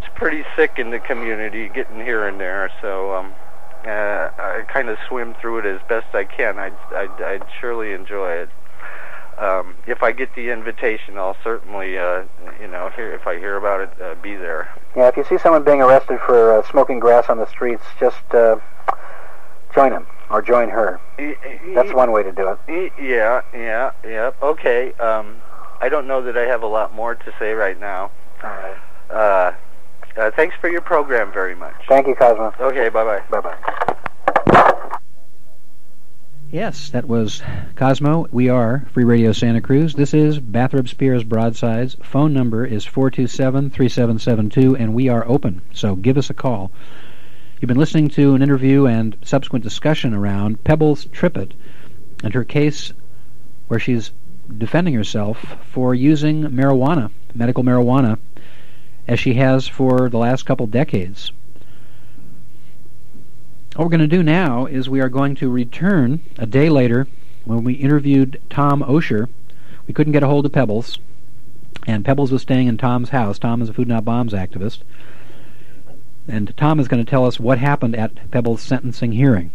pretty sick in the community, getting here and there. So I kind of swim through it as best I can. I'd surely enjoy it. If I get the invitation, I'll certainly, if I hear about it, be there. Yeah, if you see someone being arrested for smoking grass on the streets, just join him or join her. That's one way to do it. Yeah. Okay. I don't know that I have a lot more to say right now. All right. Thanks for your program very much. Thank you, Cosmo. Okay, bye-bye. Bye-bye. Yes, that was Cosmo. We are Free Radio Santa Cruz. This is Bathrop Spears Broadsides. Phone number is 427-3772, and we are open, so give us a call. You've been listening to an interview and subsequent discussion around Pebbles Trippett and her case where she's defending herself for using marijuana, medical marijuana, as she has for the last couple decades. What we're going to do now is we are going to return a day later when we interviewed Tom Osher. We couldn't get a hold of Pebbles, and Pebbles was staying in Tom's house. Tom is a Food Not Bombs activist. And Tom is going to tell us what happened at Pebbles' sentencing hearing.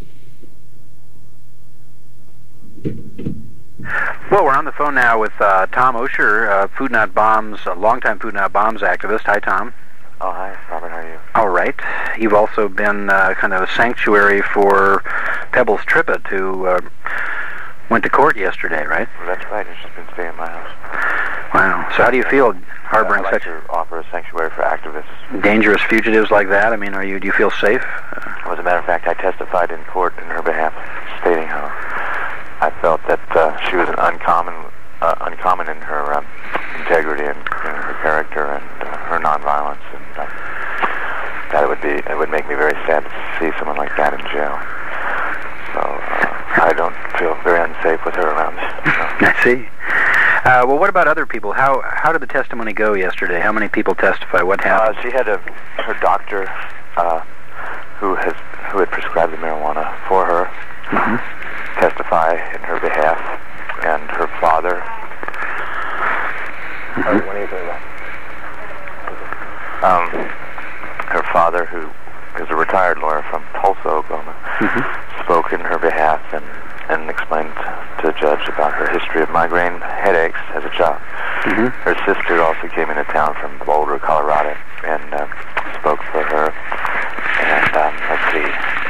Well, we're on the phone now with Tom Osher, Food Not Bombs, a longtime Food Not Bombs activist. Hi, Tom. Oh, hi, Robert. How are you? All right. You've also been kind of a sanctuary for Pebbles Trippett, who went to court yesterday, right? Well, that's right. She's just been staying in my house. Wow. So how do you feel harboring I'd like such to offer a sanctuary for activists. Dangerous fugitives like that? I mean, do you feel safe? Well, as a matter of fact, I testified in court in her behalf, stating how I felt that she was an uncommon in her integrity and her character and her nonviolence, and that it would make me very sad to see someone like that in jail. So I don't feel very unsafe with her around. I see. Well, what about other people? How did the testimony go yesterday? How many people testified? What happened? She had her doctor who had prescribed the marijuana for her testify in her behalf, and her father. When are you doing that? Her father, who is a retired lawyer from Tulsa, Oklahoma, spoke in her behalf and explained to the judge about her history of migraine headaches as a child. Her sister also came into town from Boulder, Colorado, and spoke for her. And let's see,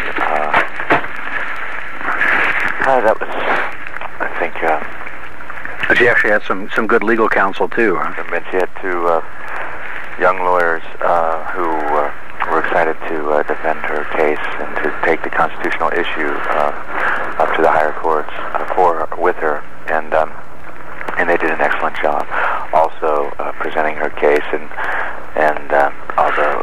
that was, I think. But she actually had some good legal counsel too. Huh? And she had two young lawyers who were excited to defend her case and to take the constitutional issue up to the higher courts with her, and they did an excellent job. Also presenting her case, and although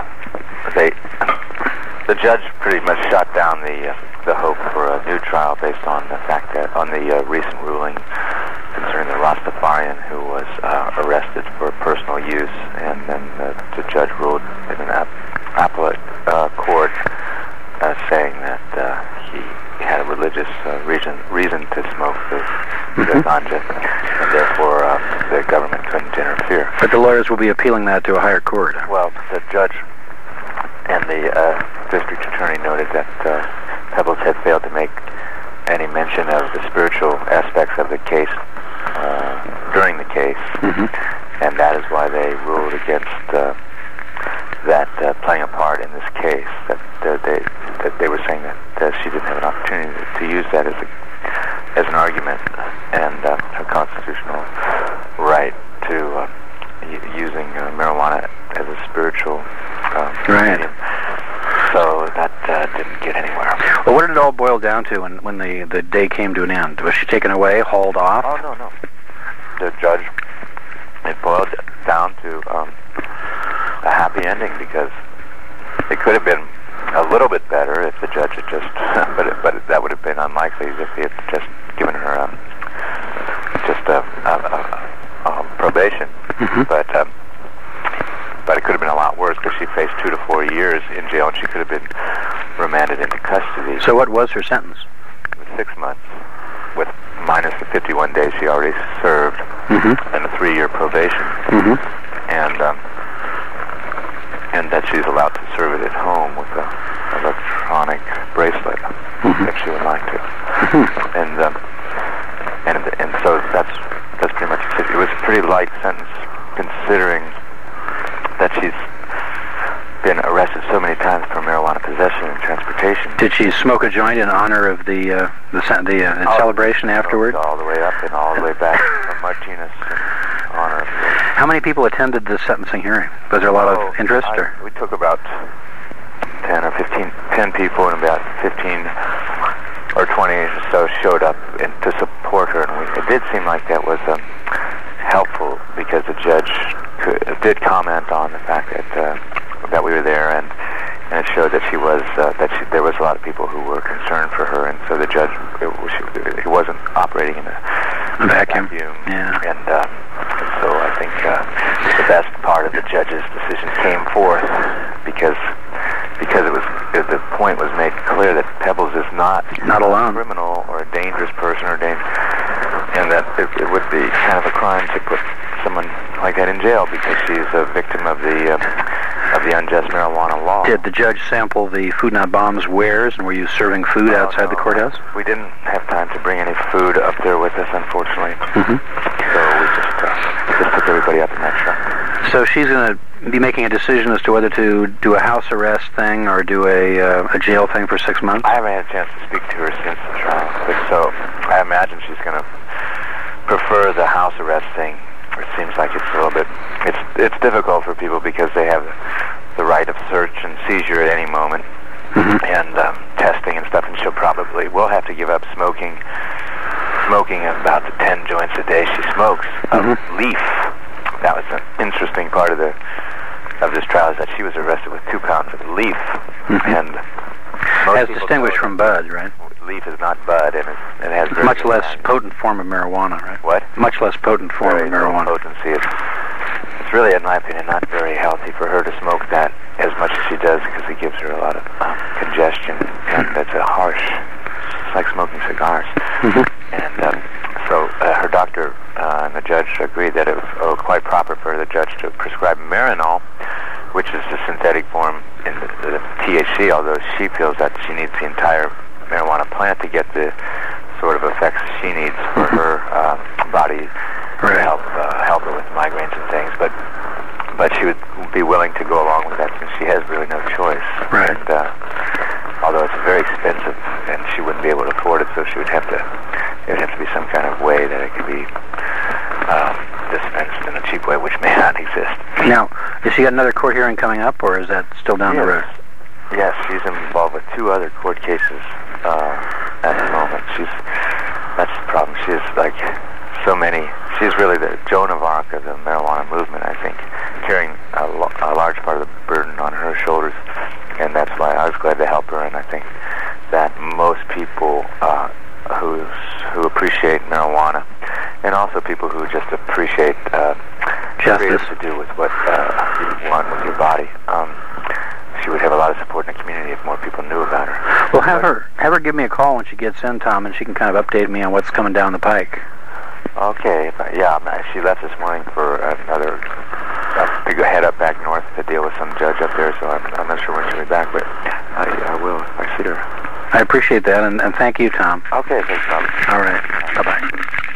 the judge pretty much shot down the hope for a new trial based on the fact that on the recent ruling concerning the Rastafarian who was arrested for personal use, and then the judge ruled in an appellate court saying that he had a religious reason to smoke the ganja, and therefore the government couldn't interfere. But the lawyers will be appealing that to a higher court. Well, the judge and the district attorney noted that Pebbles had failed to make any mention of the spiritual aspects of the case during the case, and that is why they ruled against that playing a part in this case. That they were saying that she didn't have an opportunity to use that as an argument, and her constitutional right to using marijuana as a spiritual medium. So that didn't get anywhere. Well, what did it all boil down to when the day came to an end? Was she taken away, hauled off? Oh, no. The judge, it boiled down to a happy ending, because it could have been a little bit better if the judge had just, but that would have been unlikely if he had just given her just a probation. But it could have been a lot worse, because she faced 2 to 4 years in jail, and she could have been remanded into custody. So what was her sentence? It was 6 months, with minus the 51 days she already served, and a 3-year probation. And and that she's allowed to serve it at home with an electronic bracelet if she would like to. And so that's pretty much it. It was a pretty light sentence considering that she's been arrested so many times for marijuana possession and transportation. Did she smoke a joint in honor of the celebration afterward? All the way up and all the way back from Martinez in honor of the... How many people attended the sentencing hearing? Was there a lot of interest? We took about 10 people, and about 15 or 20 or so showed up to support her. And it did seem like that was helpful because the judge did comment on the fact that we were there, and it showed that there was a lot of people who were concerned for her, and so the judge he wasn't operating in a vacuum. Yeah. And so I think the best part of the judge's decision came forth because the point was made clear that Pebbles is not alone, a criminal or a dangerous person and that it would be kind of a crime to put someone like that in jail because she's a victim of the unjust marijuana law. Did the judge sample the Food Not Bombs wares, and were you serving food outside the courthouse? We didn't have time to bring any food up there with us, unfortunately. So we just took everybody up in that truck. So she's going to be making a decision as to whether to do a house arrest thing or do a jail thing for 6 months? I haven't had a chance to speak to her since the trial, so I imagine she's going to prefer the house arrest thing. It seems like it's a little bit... It's difficult for people because they have the right of search and seizure at any moment, and testing and stuff, and we'll have to give up smoking about the 10 joints a day she smokes of leaf. That was an interesting part of this trial, is that she was arrested with 2 pounds of leaf, and as distinguished from bud, right? Leaf is not bud, and it has very much less potent form of marijuana, right? What? Much less potent form of marijuana. Potency. It's really, in my opinion, not very healthy for her to smoke that as much as she does, because it gives her a lot of congestion, and it's it's like smoking cigars. And so her doctor and the judge agreed that it was quite proper for the judge to prescribe Marinol, which is the synthetic form in the THC, although she feels that she needs the entire marijuana plant to get the sort of effects she needs for her body to help her with migraines and things. But she would be willing to go along with that since she has really no choice. Right. And, although it's very expensive and she wouldn't be able to afford it, so she would have to. There would have to be some kind of way that it could be dispensed in a cheap way, which may not exist. Now, has she got another court hearing coming up, or is that still down the road? Yes, she's involved with 2 other court cases at the moment. That's the problem. She's like so many. She's really the Joan of Arc of the marijuana movement, I think, carrying a large part of the burden on her shoulders, and that's why I was glad to help her. And I think that most people who appreciate marijuana, and also people who just appreciate justice to do with what you want with your body. She would have a lot of support in the community if more people knew about her. Well, have her give me a call when she gets in, Tom, and she can kind of update me on what's coming down the pike. Okay. Yeah, she left this morning for another to head up back north to deal with some judge up there, so I'm not sure when she'll be back, but I will if I see her. I appreciate that, and thank you, Tom. Okay, thanks, Tom. All right. Bye-bye.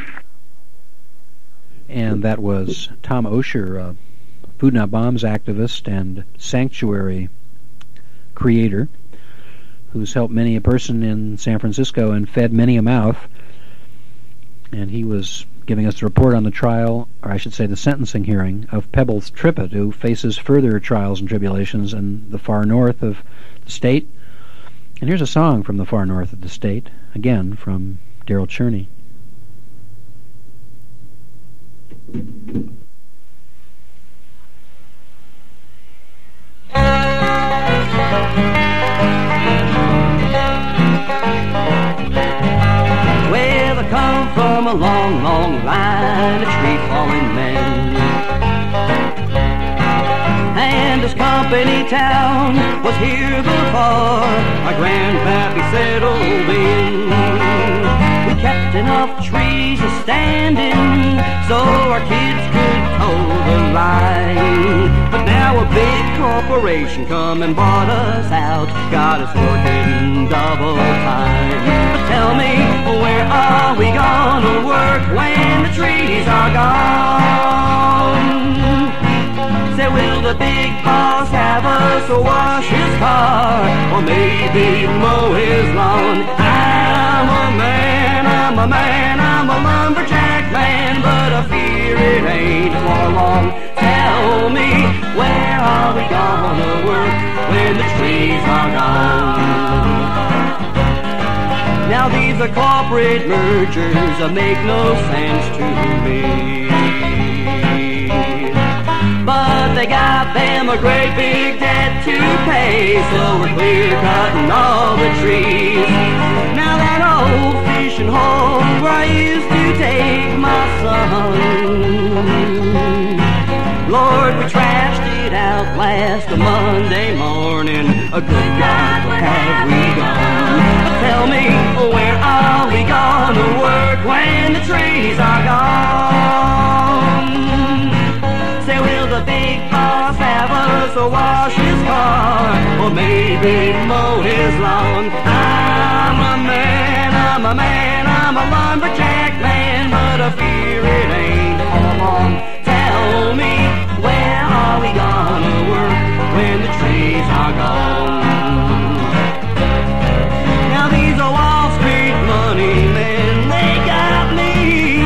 And that was Tom Osher, Food Not Bombs activist and sanctuary creator, who's helped many a person in San Francisco and fed many a mouth. And he was giving us a report on the trial, or I should say the sentencing hearing, of Pebbles Trippett, who faces further trials and tribulations in the far north of the state. And here's a song from the far north of the state, again from Daryl Cherney. Well, I come from a long, long line of tree-falling men, and this company town was here before our grandpappy settled in. We kept enough trees standing so our kids could toe the line, but now a big corporation come and bought us out, got us working double time. But tell me, where are we gonna work when the trees are gone? Say, will the big boss have us wash his car, or maybe mow his lawn? I'm a man, I'm a man, I'm a lumberjack man, but I fear it ain't for long. Tell me, where are we gonna work when the trees are gone? Now these are corporate mergers that make no sense to me, but they got them a great big debt to pay, so we're clear-cutting all the trees. Now that old fishing hole where I used to take my son, Lord, we trashed it out last Monday morning. A good God, what have we done? Tell me, where are we gonna work when the trees are gone? Say, will the big boss have us wash his car, or maybe mow his lawn? I'm a man, I'm a man, I'm a lumberjack man, but I fear it ain't for long. Tell me, where are we gonna work when the trees are gone? Now these are Wall Street money men, they got me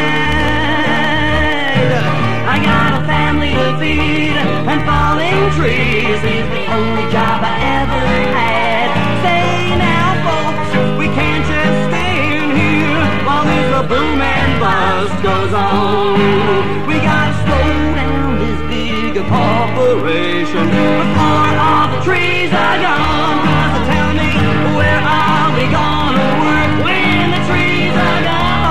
mad. I got a family to feed and falling trees is the only job I ever had. Say now, folks, we can't just stand here while this boom and bust goes on. We gotta slow down this big corporation before all the trees are gone. So tell me, where are we gonna work when the trees are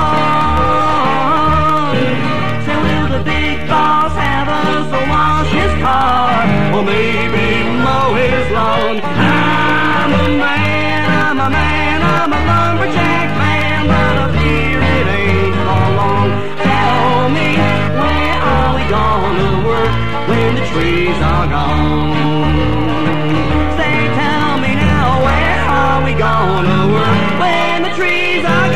gone? So will the big boss have us wash his car, or maybe mow his lawn? I'm a man, I'm a man, I'm a lumberjack man, but I fear it ain't for long. Tell me, where are we gonna work when the trees are gone? Say, tell me now, where are we gonna work when the trees are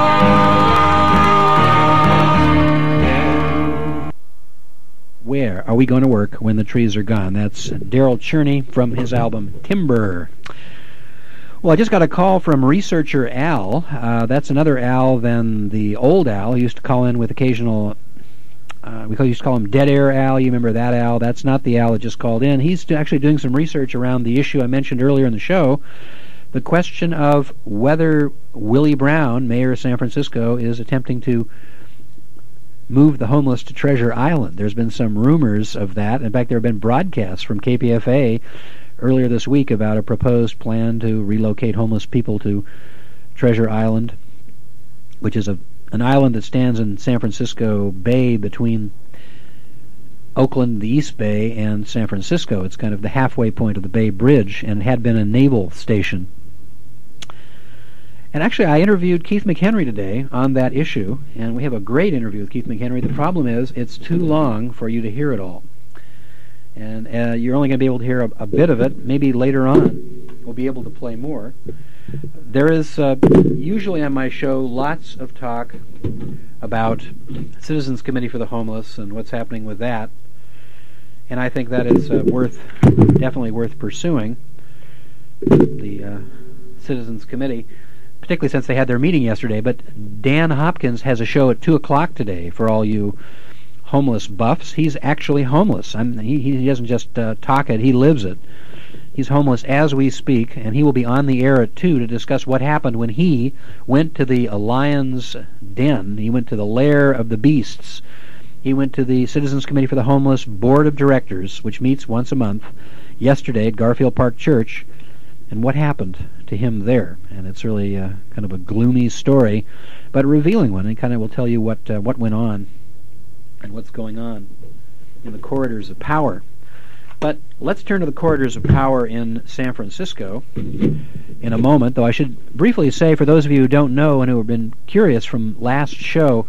gone? Where are we going to work when the trees are gone? That's Daryl Cherney from his album Timber. Well, I just got a call from researcher Al. That's another Al than the old Al. He used to call in with occasional... we used to call him Dead Air Al. You remember that Al? That's not the Al that just called in. He's actually doing some research around the issue I mentioned earlier in the show, the question of whether Willie Brown, mayor of San Francisco, is attempting to move the homeless to Treasure Island. There's been some rumors of that. In fact, there have been broadcasts from KPFA earlier this week about a proposed plan to relocate homeless people to Treasure Island, which is an island that stands in San Francisco Bay between Oakland, the East Bay, and San Francisco. It's kind of the halfway point of the Bay Bridge, and had been a naval station. And actually, I interviewed Keith McHenry today on that issue, and we have a great interview with Keith McHenry. The problem is, it's too long for you to hear it all. And you're only going to be able to hear a bit of it. Maybe later on we'll be able to play more. There is usually on my show lots of talk about Citizens Committee for the Homeless and what's happening with that. And I think that is definitely worth pursuing, the Citizens Committee, particularly since they had their meeting yesterday. But Dan Hopkins has a show at 2 o'clock today for all you homeless buffs. He's actually homeless. He doesn't just talk it, he lives it. He's homeless as we speak, and he will be on the air at 2 to discuss what happened when he went to the lion's den. He went to the lair of the beasts. He went to the Citizens Committee for the Homeless Board of Directors, which meets once a month, yesterday at Garfield Park Church, and what happened to him there. And it's really kind of a gloomy story, but a revealing one. It kind of will tell you what went on and what's going on in the corridors of power. But let's turn to the corridors of power in San Francisco in a moment, though I should briefly say, for those of you who don't know and who have been curious from last show,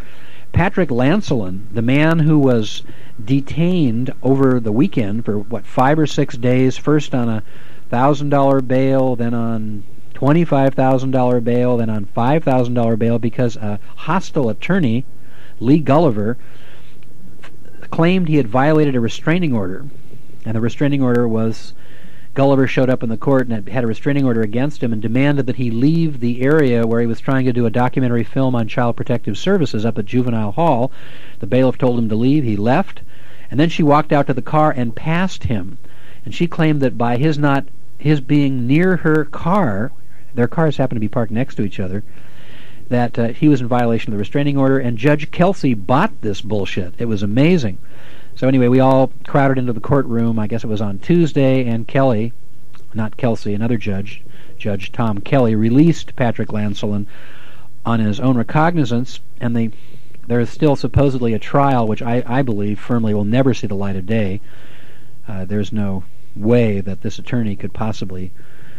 Patrick Lancelin, the man who was detained over the weekend for, 5 or 6 days, first on a $1,000 bail, then on $25,000 bail, then on $5,000 bail, because a hostile attorney, Lee Gulliver, claimed he had violated a restraining order. And the restraining order was, Gulliver showed up in the court and had a restraining order against him and demanded that he leave the area where he was trying to do a documentary film on Child Protective Services up at Juvenile Hall. The bailiff told him to leave. He left. And then she walked out to the car and passed him. And she claimed that by his being near her car, their cars happened to be parked next to each other, that he was in violation of the restraining order, and Judge Kelsey bought this bullshit. It was amazing. So anyway, we all crowded into the courtroom. I guess it was on Tuesday, and Kelly, not Kelsey, another judge, Judge Tom Kelly, released Patrick Lancelin on his own recognizance, and there is still supposedly a trial, which I believe firmly will never see the light of day. There's no way that this attorney could possibly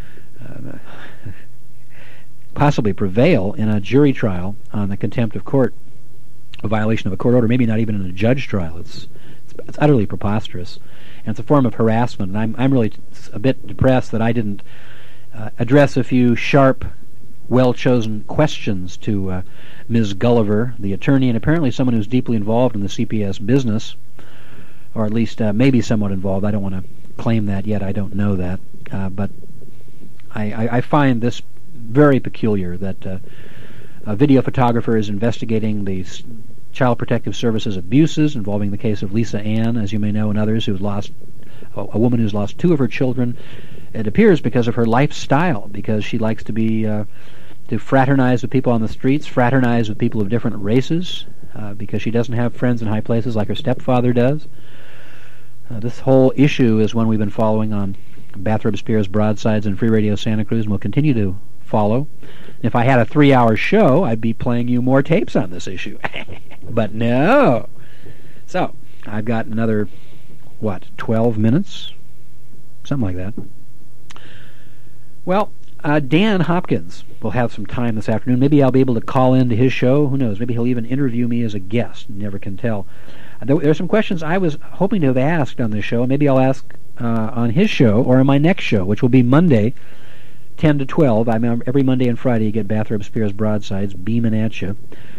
prevail in a jury trial on the contempt of court, a violation of a court order, maybe not even in a judge trial. It's utterly preposterous, and it's a form of harassment. And I'm really a bit depressed that I didn't address a few sharp, well-chosen questions to Ms. Gulliver, the attorney, and apparently someone who's deeply involved in the CPS business, or at least maybe somewhat involved. I don't want to claim that yet. I don't know that, but I find this very peculiar that a video photographer is investigating the Child Protective Services abuses involving the case of Lisa Ann, as you may know, and others, a woman who's lost 2 of her children. It appears because of her lifestyle, because she likes to fraternize with people on the streets, fraternize with people of different races, because she doesn't have friends in high places like her stepfather does. This whole issue is one we've been following on Bathrobe Spears Broadsides and Free Radio Santa Cruz, and we'll continue to follow. If I had a 3-hour show, I'd be playing you more tapes on this issue. But no. So, I've got another, 12 minutes? Something like that. Well, Dan Hopkins will have some time this afternoon. Maybe I'll be able to call into his show. Who knows? Maybe he'll even interview me as a guest. You never can tell. There are some questions I was hoping to have asked on this show. Maybe I'll ask on his show or on my next show, which will be Monday, 10 to 12. Every Monday and Friday you get Bathrobe Spears Broadsides beaming at you.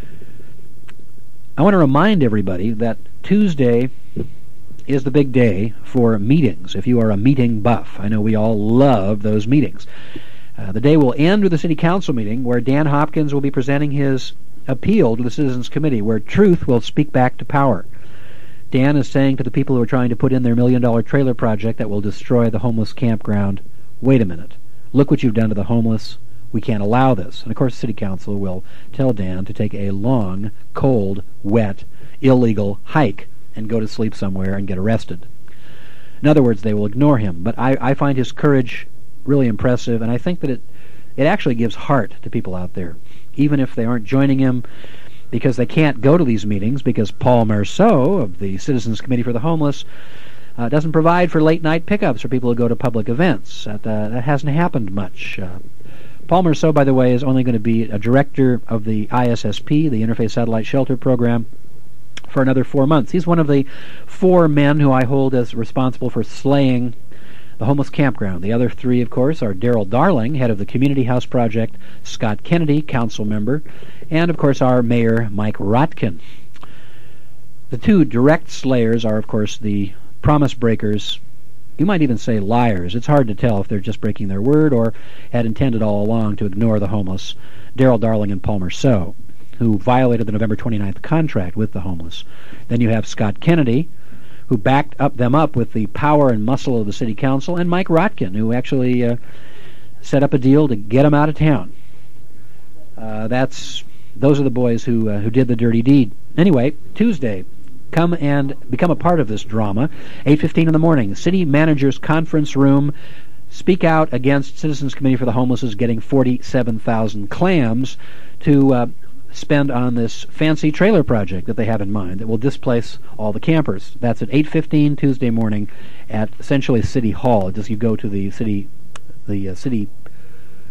I want to remind everybody that Tuesday is the big day for meetings, if you are a meeting buff. I know we all love those meetings. The day will end with a city council meeting where Dan Hopkins will be presenting his appeal to the Citizens Committee, where truth will speak back to power. Dan is saying to the people who are trying to put in their $1 million trailer project that will destroy the homeless campground, wait a minute. Look what you've done to the homeless. We can't allow this. And of course, City Council will tell Dan to take a long, cold, wet, illegal hike and go to sleep somewhere and get arrested. In other words, they will ignore him. But I find his courage really impressive, and I think that it actually gives heart to people out there, even if they aren't joining him because they can't go to these meetings because Paul Marceau of the Citizens Committee for the Homeless doesn't provide for late-night pickups for people who go to public events. That hasn't happened much. Paul Marceau, by the way, is only going to be a director of the ISSP, the Interfaith Satellite Shelter Program, for another 4 months. He's one of the 4 men who I hold as responsible for slaying the homeless campground. The other 3, of course, are Daryl Darling, head of the Community House Project, Scott Kennedy, council member, and, of course, our mayor, Mike Rotkin. The 2 direct slayers are, of course, the promise breakers. You might even say liars. It's hard to tell if they're just breaking their word or had intended all along to ignore the homeless. Daryl Darling and Paul Marceau, who violated the November 29th contract with the homeless. Then you have Scott Kennedy, who backed them up with the power and muscle of the city council, and Mike Rotkin, who actually set up a deal to get him out of town. Those are the boys who did the dirty deed. Anyway, Tuesday, come and become a part of this drama. 8:15 in the morning, City Manager's Conference Room. Speak out against Citizens Committee for the Homeless getting 47,000 clams to spend on this fancy trailer project that they have in mind that will displace all the campers. That's at 8:15 Tuesday morning at essentially City Hall. Just you go to the city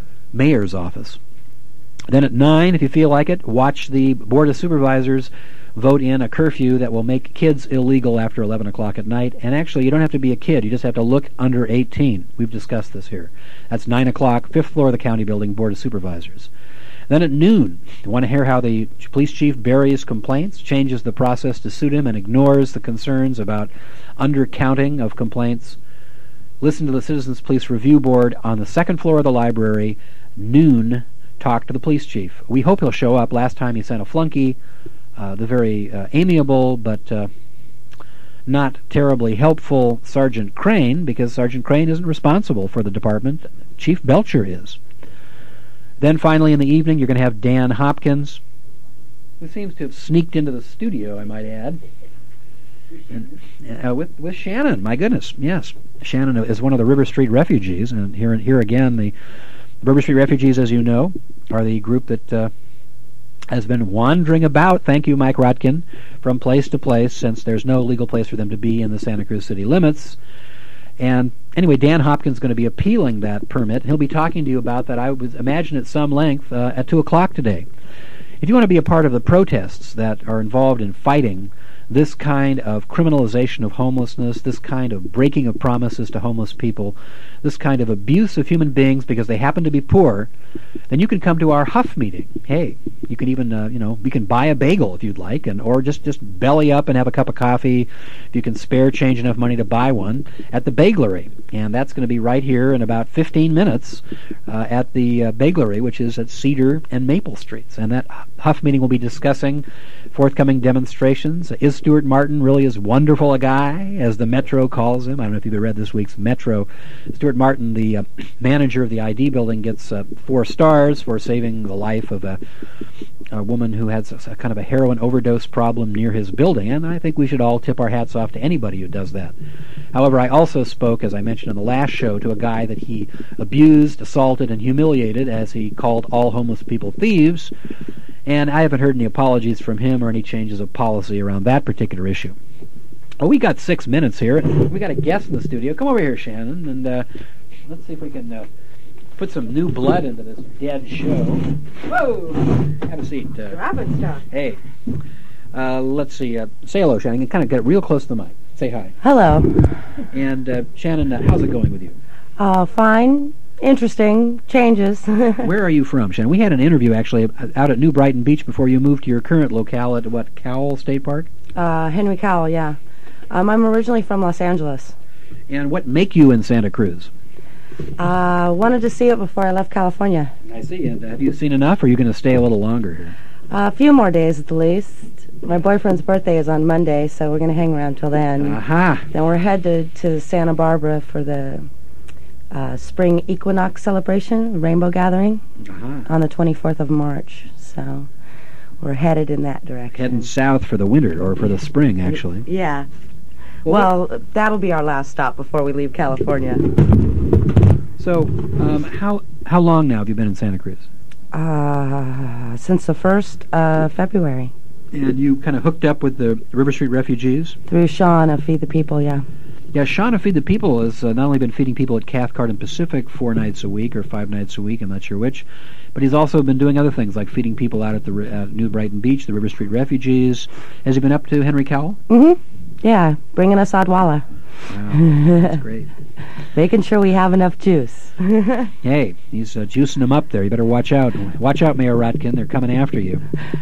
mayor's office. Then at 9, if you feel like it, watch the Board of Supervisors vote in a curfew that will make kids illegal after 11 o'clock at night. And actually, you don't have to be a kid. You just have to look under 18. We've discussed this here. That's 9 o'clock, 5th floor of the county building, Board of Supervisors. Then at noon, you want to hear how the police chief buries complaints, changes the process to suit him, and ignores the concerns about undercounting of complaints. Listen to the Citizens Police Review Board on the 2nd floor of the library, noon, talk to the police chief. We hope he'll show up. Last time he sent a flunky, the very amiable but not terribly helpful Sergeant Crane, because Sergeant Crane isn't responsible for the department. Chief Belcher is. Then finally in the evening, you're going to have Dan Hopkins, who seems to have sneaked into the studio, I might add, and, with Shannon. My goodness, yes. Shannon is one of the River Street Refugees, and here again, the River Street Refugees, as you know, are the group that has been wandering about, thank you, Mike Rotkin, from place to place, since there's no legal place for them to be in the Santa Cruz city limits. And anyway, Dan Hopkins is going to be appealing that permit. He'll be talking to you about that, I would imagine, at some length at 2 o'clock today. If you want to be a part of the protests that are involved in fighting this kind of criminalization of homelessness, this kind of breaking of promises to homeless people, this kind of abuse of human beings because they happen to be poor, then you can come to our Huff meeting. Hey, you can even, you can buy a bagel if you'd like, or just belly up and have a cup of coffee if you can spare change enough money to buy one at the Baglery. And that's going to be right here in about 15 minutes at the Baglery, which is at Cedar and Maple Streets. And that Huff meeting will be discussing forthcoming demonstrations. Is Stuart Martin really as wonderful a guy as the Metro calls him? I don't know if you've read this week's Metro. Stuart Martin, the manager of the ID building, gets 4 stars for saving the life of a woman who had a kind of a heroin overdose problem near his building, and I think we should all tip our hats off to anybody who does that. However, I also spoke, as I mentioned on the last show, to a guy that he abused, assaulted, and humiliated, as he called all homeless people thieves, and I haven't heard any apologies from him or any changes of policy around that particular issue. Oh, we got 6 minutes here. We got a guest in the studio. Come over here, Shannon, and let's see if we can put some new blood into this dead show. Whoa! Have a seat. Robin stuff. Hey. Let's see. Say hello, Shannon. Kind of get real close to the mic. Say hi. Hello. And Shannon, how's it going with you? Fine. Interesting. Changes. Where are you from, Shannon? We had an interview, actually, out at New Brighton Beach before you moved to your current locale at, Cowell State Park? Henry Cowell, yeah. I'm originally from Los Angeles. And what make you in Santa Cruz? Wanted to see it before I left California. I see. And have you seen enough, or are you going to stay a little longer here? A few more days at the least. My boyfriend's birthday is on Monday, so we're going to hang around till then. Aha! Then we're headed to Santa Barbara for the spring equinox celebration, Rainbow Gathering, on the 24th of March. So we're headed in that direction. Heading south for the winter, or for the spring, actually. Yeah. Well, that'll be our last stop before we leave California. So, how long now have you been in Santa Cruz? Since the 1st of February. And you kind of hooked up with the River Street Refugees? Through Sean of Feed the People, yeah. Yeah, Sean of Feed the People has not only been feeding people at Cathcart and Pacific 4 nights a week, or 5 nights a week, I'm not sure which, but he's also been doing other things, like feeding people out at the New Brighton Beach, the River Street Refugees. Has he been up to Henry Cowell? Mm-hmm. Yeah, bringing us Odwalla. Wow, that's great. Making sure we have enough juice. Hey, he's juicing them up there. You better watch out. Watch out, Mayor Rotkin. They're coming after you.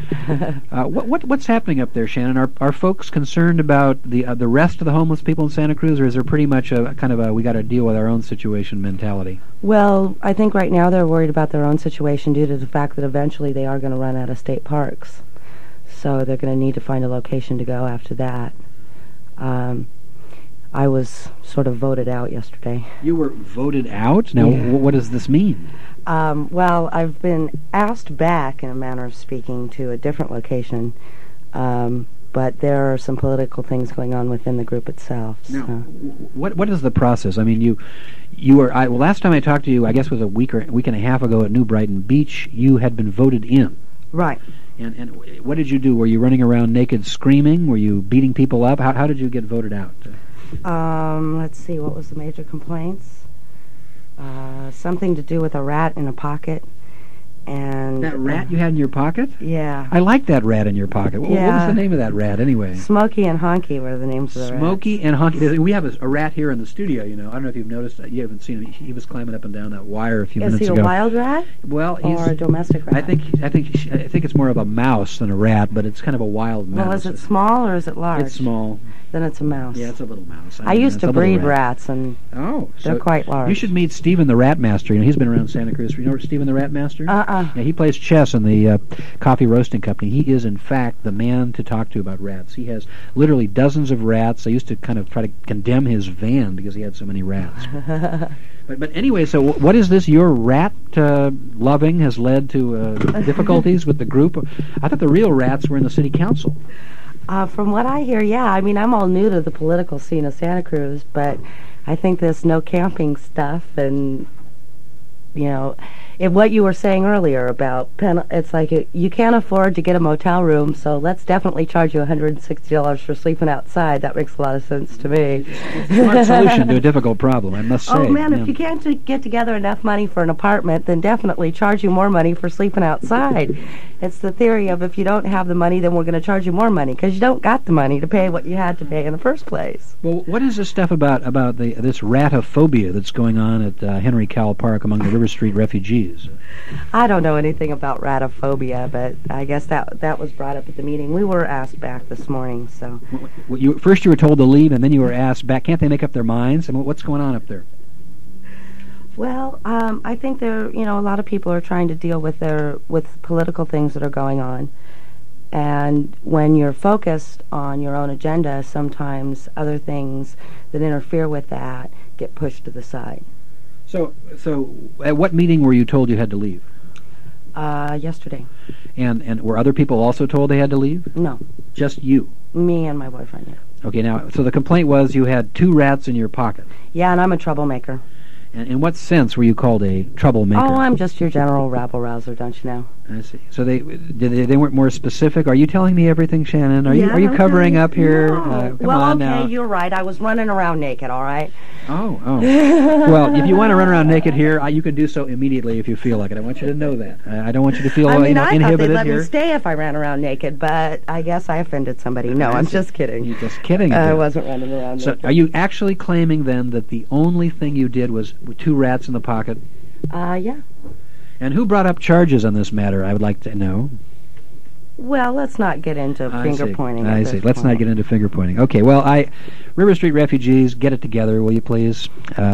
What's happening up there, Shannon? Are folks concerned about the rest of the homeless people in Santa Cruz, or is there pretty much a kind of a we got to deal with our own situation mentality? Well, I think right now they're worried about their own situation due to the fact that eventually they are going to run out of state parks. So they're going to need to find a location to go after that. I was sort of voted out yesterday. You were voted out? Now, what does this mean? Well, I've been asked back, in a manner of speaking, to a different location, but there are some political things going on within the group itself. Now, what is the process? I mean, you were last time I talked to you, I guess it was a week and a half ago at New Brighton Beach. You had been voted in. Right. And what did you do? Were you running around naked screaming? Were you beating people up? How did you get voted out? Let's see, what was the major complaints? Something to do with a rat in a pocket, And that rat you had in your pocket? Yeah. I like that rat in your pocket. What was the name of that rat, anyway? Smokey and Honky were the names of the rats. Smokey and Honky. We have a rat here in the studio, I don't know if you've noticed that. You haven't seen him. He was climbing up and down that wire a few minutes ago. Is he a wild rat? Well, or a domestic rat? I think it's more of a mouse than a rat, but it's kind of a wild mouse. Well, is it small or is it large? It's small. Then it's a mouse. Yeah, it's a little mouse. I used to breed rats, and they're quite large. You should meet Stephen the Rat Master. He's been around Santa Cruz. You know Stephen the Rat Master? Yeah, he plays chess in the coffee roasting company. He is, in fact, the man to talk to about rats. He has literally dozens of rats. I used to kind of try to condemn his van because he had so many rats. But anyway, so what is this? Your rat loving has led to difficulties with the group? I thought the real rats were in the city council. From what I hear, yeah. I mean, I'm all new to the political scene of Santa Cruz, but I think this no camping stuff and, what you were saying earlier about it's like you can't afford to get a motel room, so let's definitely charge you $160 for sleeping outside. That makes a lot of sense to me. It's a smart solution to a difficult problem, I must say. Oh, man, if you can't get together enough money for an apartment, then definitely charge you more money for sleeping outside. It's the theory of if you don't have the money, then we're going to charge you more money, because you don't got the money to pay what you had to pay in the first place. Well, what is this stuff about this ratophobia that's going on at Henry Cowell Park among the River Street refugees? I don't know anything about ratophobia, but I guess that was brought up at the meeting. We were asked back this morning, so... First you were told to leave, and then you were asked back. Can't they make up their minds? I mean, what's going on up there? Well, I think a lot of people are trying to deal with political things that are going on. And when you're focused on your own agenda, sometimes other things that interfere with that get pushed to the side. So at what meeting were you told you had to leave? Yesterday. And were other people also told they had to leave? No. Just you? Me and my boyfriend, yeah. Okay, now, so the complaint was you had 2 rats in your pocket. Yeah, and I'm a troublemaker. And in what sense were you called a troublemaker? Oh, I'm just your general rabble-rouser, don't you know? I see. So they weren't more specific? Are you telling me everything, Shannon? Are you covering up here? No. Come on now. You're right. I was running around naked, all right? Oh. Well, if you want to run around naked here, you can do so immediately if you feel like it. I want you to know that. I don't want you to feel inhibited here. I thought they'd let me stay if I ran around naked, but I guess I offended somebody. No, I'm just kidding. You're just kidding. I wasn't running around naked. So are you actually claiming then that the only thing you did was with 2 rats in the pocket? Yeah. And who brought up charges on this matter, I would like to know? Well, let's not get into finger-pointing. I see. Let's not get into finger-pointing. Okay, well, River Street Refugees, get it together, will you please?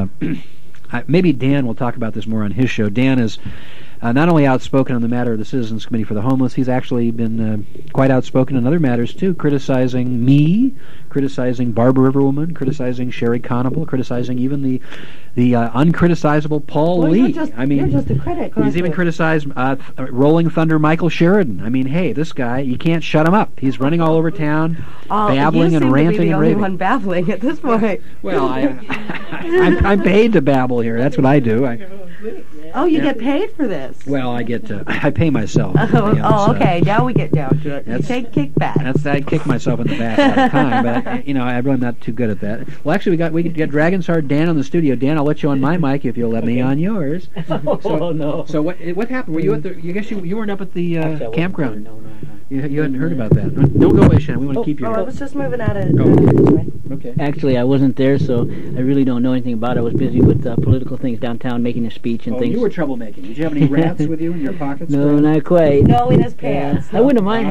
Maybe Dan will talk about this more on his show. Dan is not only outspoken on the matter of the Citizens Committee for the Homeless, he's actually been quite outspoken on other matters, too, criticizing me, criticizing Barbara Riverwoman, criticizing Sherry Conable, criticizing even the uncriticizable Paul Lee. You're just a critic. He's even criticized Rolling Thunder Michael Sheridan. I mean, hey, this guy, you can't shut him up. He's running all over town, babbling and ranting and raving. You seem to be the only one babbling at this point. Well, I'm paid to babble here. That's what I do. You get paid for this? Well, I pay myself. Okay. Now we get down to it. You take kickbacks. I kick myself in the back all the time, but I'm really not too good at that. Well, actually, we could get Dragon's Heart Dan on the studio. Dan, I'll let you on my mic if you'll let me on yours. No. So what happened? Were you at the? I guess you weren't up at the campground. No. You hadn't heard about that. Don't go away, Shannon. We want to keep you. I was just moving out of this way. Okay. Actually, I wasn't there, so I really don't know anything about it. I was busy with political things downtown, making a speech and things. You were troublemaking. Did you have any rats with you in your pockets? No, not quite. No, in his pants. I wouldn't have mind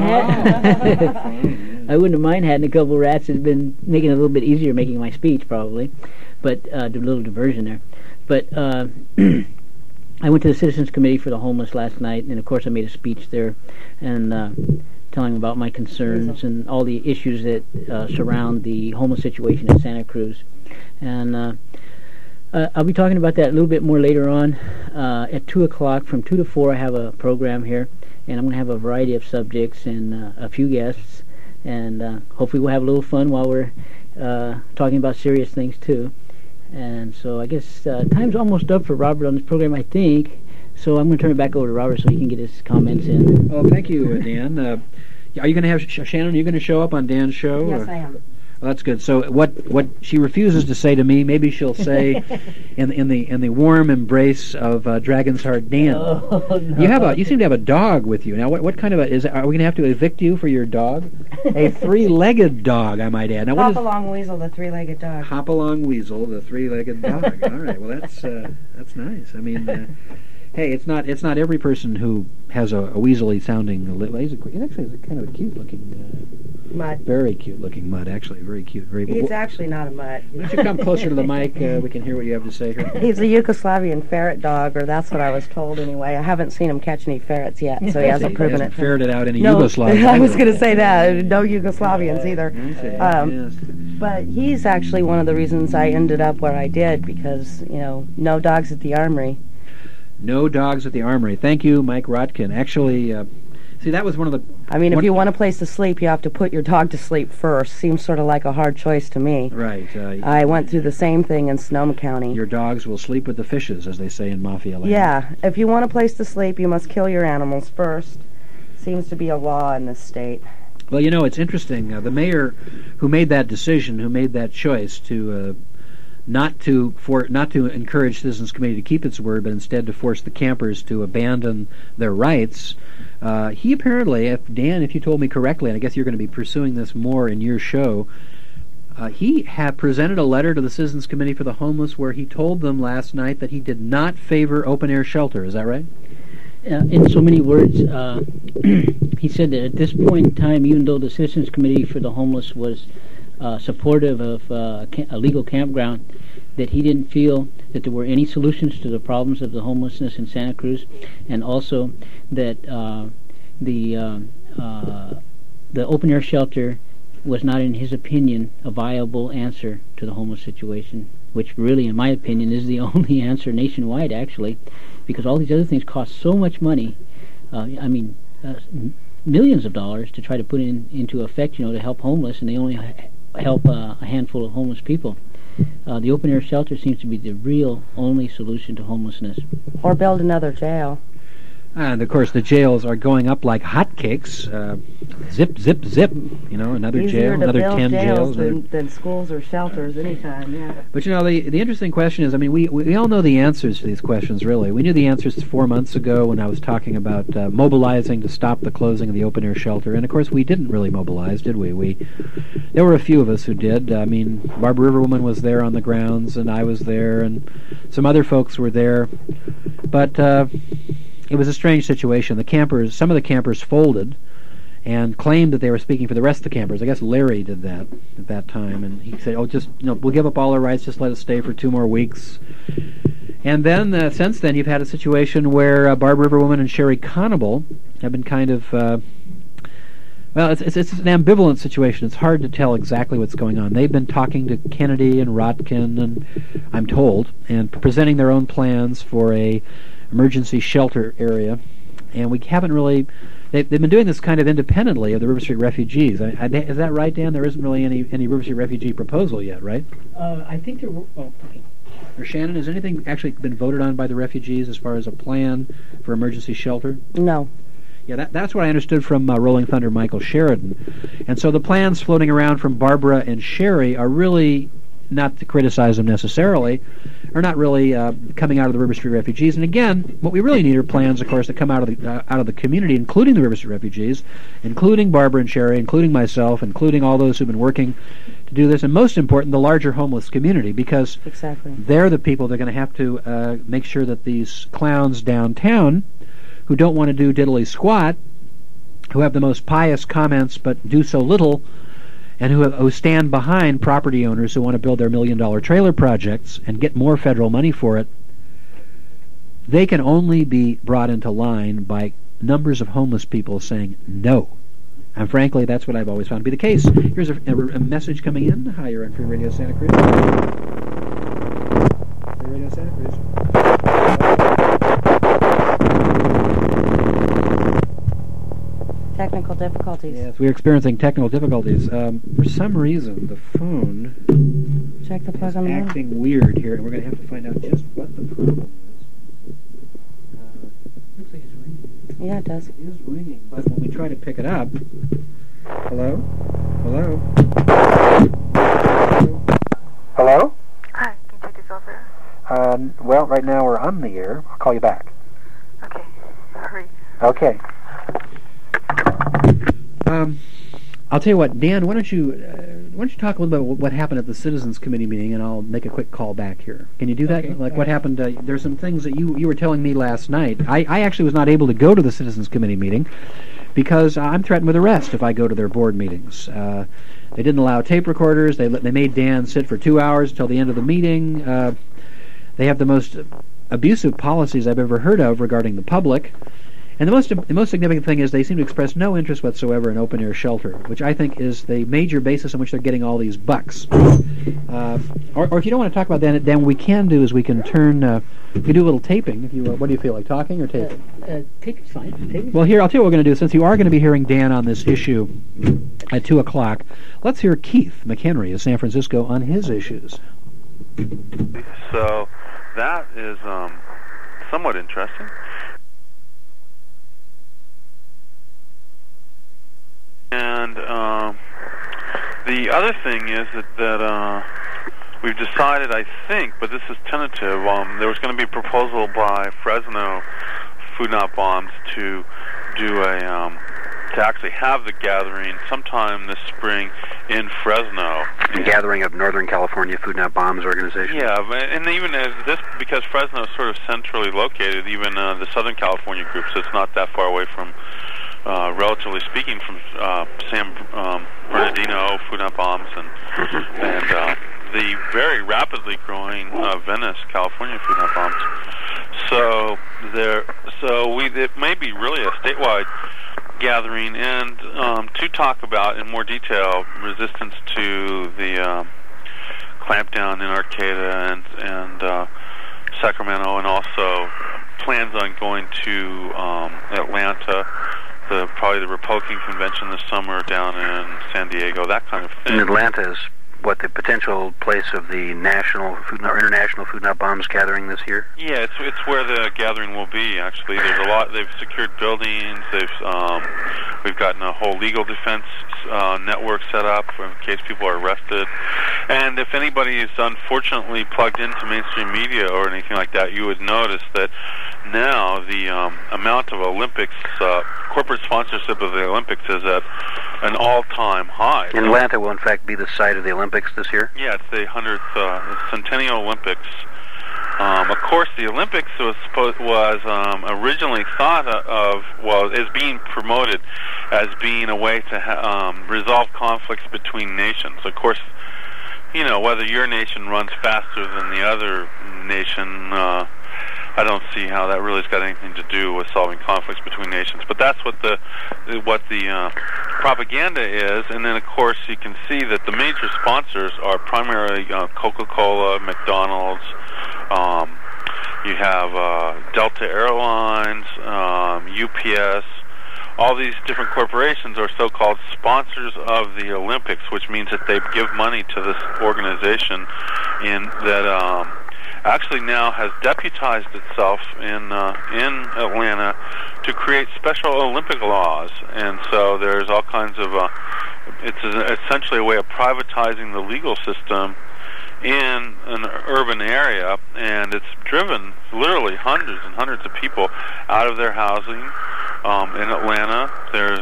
I wouldn't have mind having a couple rats. It's been making it a little bit easier making my speech, probably, but a little diversion there. But I went to the Citizens Committee for the Homeless last night, and of course I made a speech there, and telling about my concerns and all the issues that surround the homeless situation in Santa Cruz. And I'll be talking about that a little bit more later on. At 2 o'clock, from 2 to 4, I have a program here, and I'm going to have a variety of subjects and a few guests, and hopefully we'll have a little fun while we're talking about serious things too. And so I guess time's almost up for Robert on this program, I think. So I'm going to turn it back over to Robert so he can get his comments in. Well, thank you, Dan. Are you going to have Shannon? Are you going to show up on Dan's show? Yes, I am. Well, that's good. So what she refuses to say to me, maybe she'll say in the warm embrace of Dragon's Heart Dan. Oh, no. You seem to have a dog with you. Now what kind of are we going to have to evict you for your dog? A three-legged dog, I might add. Now Hop-along Weasel, the three-legged dog. Hop-along Weasel, the three-legged dog. All right. Well, that's nice. I mean, hey, it's not every person who has a weaselly sounding. He's actually kind of a cute looking mutt. Very cute looking mutt. Actually, very cute. He's actually not a mutt. Why don't you come closer to the mic? We can hear what you have to say here. He's a Yugoslavian ferret dog, or that's what I was told anyway. I haven't seen him catch any ferrets yet, so he hasn't proven it. Ferreted out any Yugoslavians. I was going to say that. No Yugoslavians either. Yes. But he's actually one of the reasons I ended up where I did, because, no dogs at the armory. No dogs at the armory. Thank you, Mike Rotkin. Actually, see, that was one of the... I mean, if you want a place to sleep, you have to put your dog to sleep first. Seems sort of like a hard choice to me. Right. I went through the same thing in Sonoma County. Your dogs will sleep with the fishes, as they say in Mafia land. Yeah. If you want a place to sleep, you must kill your animals first. Seems to be a law in this state. Well, it's interesting. The mayor who made that decision, who made that choice to... Not to encourage Citizens Committee to keep its word, but instead to force the campers to abandon their rights. He apparently, Dan, if you told me correctly, and I guess you're going to be pursuing this more in your show, he had presented a letter to the Citizens Committee for the Homeless where he told them last night that he did not favor open-air shelter. Is that right? In so many words, he said that at this point in time, even though the Citizens Committee for the Homeless was supportive of a legal campground, that he didn't feel that there were any solutions to the problems of the homelessness in Santa Cruz, and also that the open-air shelter was not, in his opinion, a viable answer to the homeless situation, which really, in my opinion, is the only answer nationwide, actually, because all these other things cost so much money. Millions of dollars to try to put into effect, to help homeless, and they only help a handful of homeless people. The open-air shelter seems to be the real only solution to homelessness. Or build another jail. And, of course, the jails are going up like hotcakes. Zip, zip, zip. Another Easier jail, another 10 jails. Than schools or shelters anytime, yeah. But, the interesting question is, we all know the answers to these questions, really. We knew the answers 4 months ago when I was talking about mobilizing to stop the closing of the open-air shelter. And, of course, we didn't really mobilize, did we? There were a few of us who did. Barbara Riverwoman was there on the grounds, and I was there, and some other folks were there. But... it was a strange situation. Some of the campers folded and claimed that they were speaking for the rest of the campers. I guess Larry did that at that time, and he said, we'll give up all our rights, just let us stay for 2 more weeks. And then, since then, you've had a situation where Barbara Riverwoman and Sherry Conable have been kind of... it's an ambivalent situation. It's hard to tell exactly what's going on. They've been talking to Kennedy and Rotkin, and I'm told, and presenting their own plans for a emergency shelter area, and we haven't really... They've been doing this kind of independently of the River Street refugees. Is that right, Dan? There isn't really any River Street refugee proposal yet, right? I think there were... Oh, okay. Or Shannon, has anything actually been voted on by the refugees as far as a plan for emergency shelter? No. Yeah, that's what I understood from Rolling Thunder Michael Sheridan. And so the plans floating around from Barbara and Sherry are really, not to criticize them necessarily, are not really coming out of the River Street refugees. And again, what we really need are plans, of course, that come out of the community, including the River Street refugees, including Barbara and Sherry, including myself, including all those who've been working to do this, and most important, the larger homeless community, because they're the people that are going to have to make sure that these clowns downtown, who don't want to do diddly squat, who have the most pious comments but do so little, and who stand behind property owners who want to build their $1 million trailer projects and get more federal money for it, they can only be brought into line by numbers of homeless people saying no. And frankly, that's what I've always found to be the case. Here's a message coming in. Hi, you're on Free Radio Santa Cruz. Free Radio Santa Cruz. Technical difficulties. Yes, we're experiencing technical difficulties. For some reason, the phone Check the plug is on the acting weird here, and we're going to have to find out just what the problem is. Looks like it's ringing. Yeah, it does. It is ringing, but when we try to pick it up... Hello? Hello? Well, right now we're on the air. I'll call you back. Okay. Sorry. Okay. I'll tell you what, Dan. Why don't you talk a little bit about what happened at the Citizens Committee meeting, and I'll make a quick call back here. Can you do that? Okay. What happened? There's some things that you were telling me last night. I actually was not able to go to the Citizens Committee meeting because I'm threatened with arrest if I go to their board meetings. They didn't allow tape recorders. They made Dan sit for 2 hours until the end of the meeting. They have the most abusive policies I've ever heard of regarding the public. And the most significant thing is they seem to express no interest whatsoever in open-air shelter, which I think is the major basis on which they're getting all these bucks. Or if you don't want to talk about that, then what we can do is we can turn... we do a little taping. If you what do you feel like, talking or taping? Taping's fine. Well, here, I'll tell you what we're going to do. Since you are going to be hearing Dan on this issue at 2 o'clock, let's hear Keith McHenry of San Francisco on his issues. So that is somewhat interesting. And the other thing is that we've decided, I think, but this is tentative, there was going to be a proposal by Fresno Food Not Bombs to do to actually have the gathering sometime this spring in Fresno. The gathering of Northern California Food Not Bombs organization. Yeah, and even as this, because Fresno is sort of centrally located, even the Southern California group, so it's not that far away from, relatively speaking, from San Bernardino Food Not Bombs and the very rapidly growing Venice, California Food Not Bombs. So it may be really a statewide gathering, and to talk about in more detail resistance to the clampdown in Arcata and Sacramento, and also plans on going to Atlanta, probably the Republican convention this summer down in San Diego, that kind of thing. And Atlanta is what, the potential place of the national food or international Food Not Bombs gathering this year? Yeah, it's where the gathering will be. Actually, there's a lot. They've secured buildings. We've gotten a whole legal defense network set up in case people are arrested. And if anybody is unfortunately plugged into mainstream media or anything like that, you would notice that now the amount of Olympics, corporate sponsorship of the Olympics is at an all-time high. And Atlanta will in fact be the site of the Olympics this year? Yeah, it's the 100th Centennial Olympics. Of course, the Olympics was originally thought of, is being promoted as being a way to resolve conflicts between nations. Of course, whether your nation runs faster than the other nation, I don't see how that really has got anything to do with solving conflicts between nations. But that's what the propaganda is. And then, of course, you can see that the major sponsors are primarily Coca-Cola, McDonald's. You have Delta Airlines, UPS. All these different corporations are so-called sponsors of the Olympics, which means that they give money to this organization that actually now has deputized itself in Atlanta to create special Olympic laws. And so there's all kinds of it's essentially a way of privatizing the legal system in an urban area, and it's driven literally hundreds and hundreds of people out of their housing in Atlanta. There's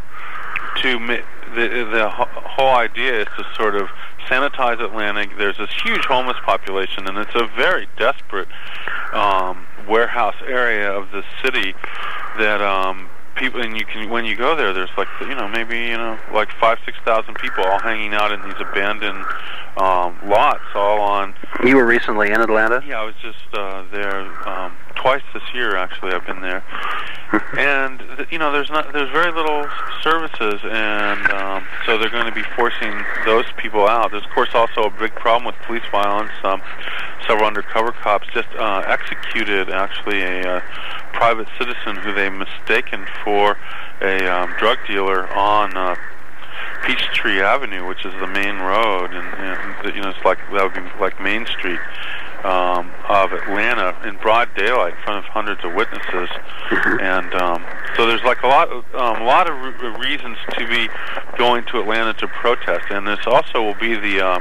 the whole idea is to sort of sanitize Atlanta. There's this huge homeless population, and it's a very desperate warehouse area of the city that people, and when you go there, there's like maybe like 5,000-6,000 people all hanging out in these abandoned lots, all on. You were recently in Atlanta? Yeah, I was just there twice this year. Actually, I've been there, and there's very little services, and so they're going to be forcing those people out. There's of course also a big problem with police violence. Several undercover cops just executed actually a private citizen who they mistaken for a drug dealer on Peachtree Avenue, which is the main road, and it's like that would be like Main Street of Atlanta in broad daylight in front of hundreds of witnesses. And so there's like a lot of reasons to be going to Atlanta to protest. And this also will be the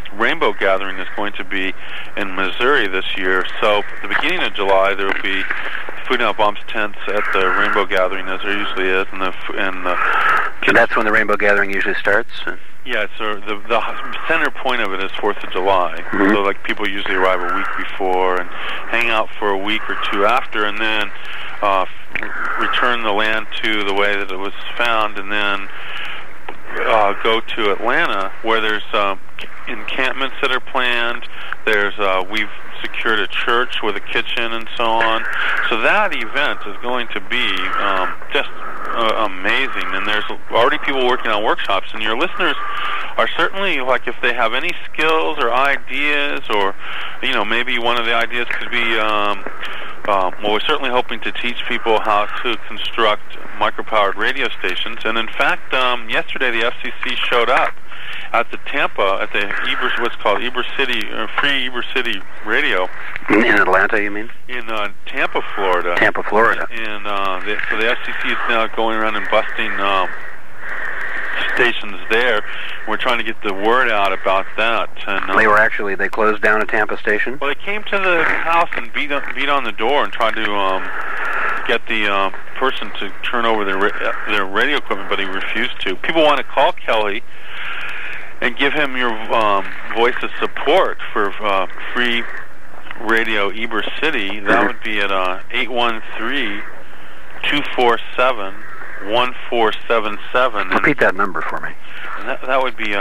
Rainbow Gathering is going to be in Missouri this year. So at the beginning of July, there will be Food Not Bombs tents at the Rainbow Gathering, as there usually is, and that's when the Rainbow Gathering usually starts. Yeah, so the center point of it is 4th of July. Mm-hmm. So like people usually arrive a week before and hang out for a week or two after, and then return the land to the way that it was found, and then go to Atlanta, where there's encampments that are planned. We've secured a church with a kitchen and so on. So that event is going to be just amazing, and there's already people working on workshops, and your listeners are certainly, like, if they have any skills or ideas, or maybe one of the ideas could be we're certainly hoping to teach people how to construct micropowered radio stations. And in fact, yesterday the FCC showed up at the Tampa, at the what's called Eber City, Free Eber City Radio. In Atlanta, you mean? In Tampa, Florida. Tampa, Florida. And so the FCC is now going around and busting stations there. We're trying to get the word out about that. And they closed down a Tampa station? Well, they came to the house and beat on the door and tried to get the person to turn over their radio equipment, but he refused to. People want to call Kelly and give him your voice of support for Free Radio Eber City. That would be at 813-247-1477. Repeat that number for me. And that would be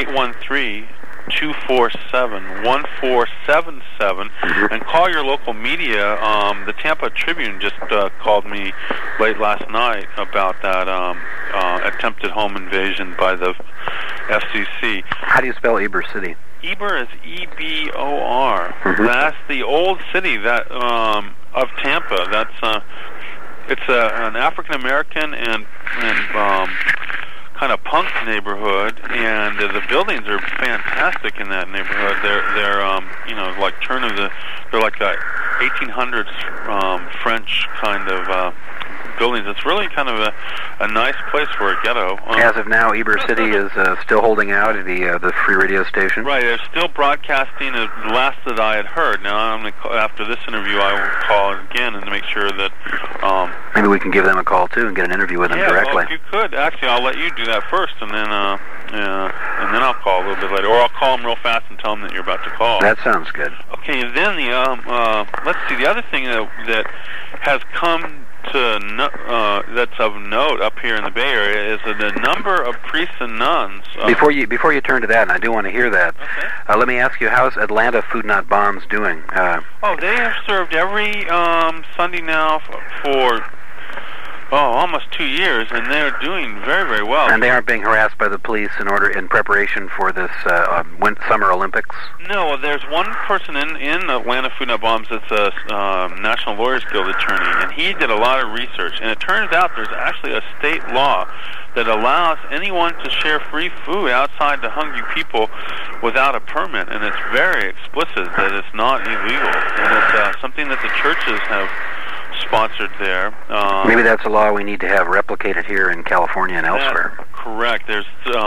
813-247-1477. And call your local media. The Tampa Tribune just called me late last night about that attempted home invasion by the FCC. How do you spell Eber City? Eber is E-B-O-R. That's the old city that of Tampa. That's it's an African American and kind of punk neighborhood, and the buildings are fantastic in that neighborhood. They're like they're like a 1800s French kind of buildings. It's really kind of a nice place for a ghetto. As of now, Eber City is still holding out at the free radio station. Right, they're still broadcasting. The last that I had heard. Now, I'm going to call, after this interview, I will call again and make sure that. Maybe we can give them a call too and get an interview with them directly. Well, if you could, actually, I'll let you do that first, and then I'll call a little bit later, or I'll call them real fast and tell them that you're about to call. That sounds good. Okay, and then let's see. The other thing that has come to that's of note up here in the Bay Area is the number of priests and nuns. Before you turn to that, and I do want to hear that. Okay. Let me ask you, how's Atlanta Food Not Bombs doing? They have served every Sunday now for almost 2 years, and they're doing very, very well. And they aren't being harassed by the police in preparation for this Summer Olympics? No, there's one person in Atlanta Food Not Bombs that's a National Lawyers Guild attorney, and he did a lot of research, and it turns out there's actually a state law that allows anyone to share free food outside to hungry people without a permit, and it's very explicit that it's not illegal, and it's something that the churches have sponsored there. Maybe that's a law we need to have replicated here in California and elsewhere. Correct. There's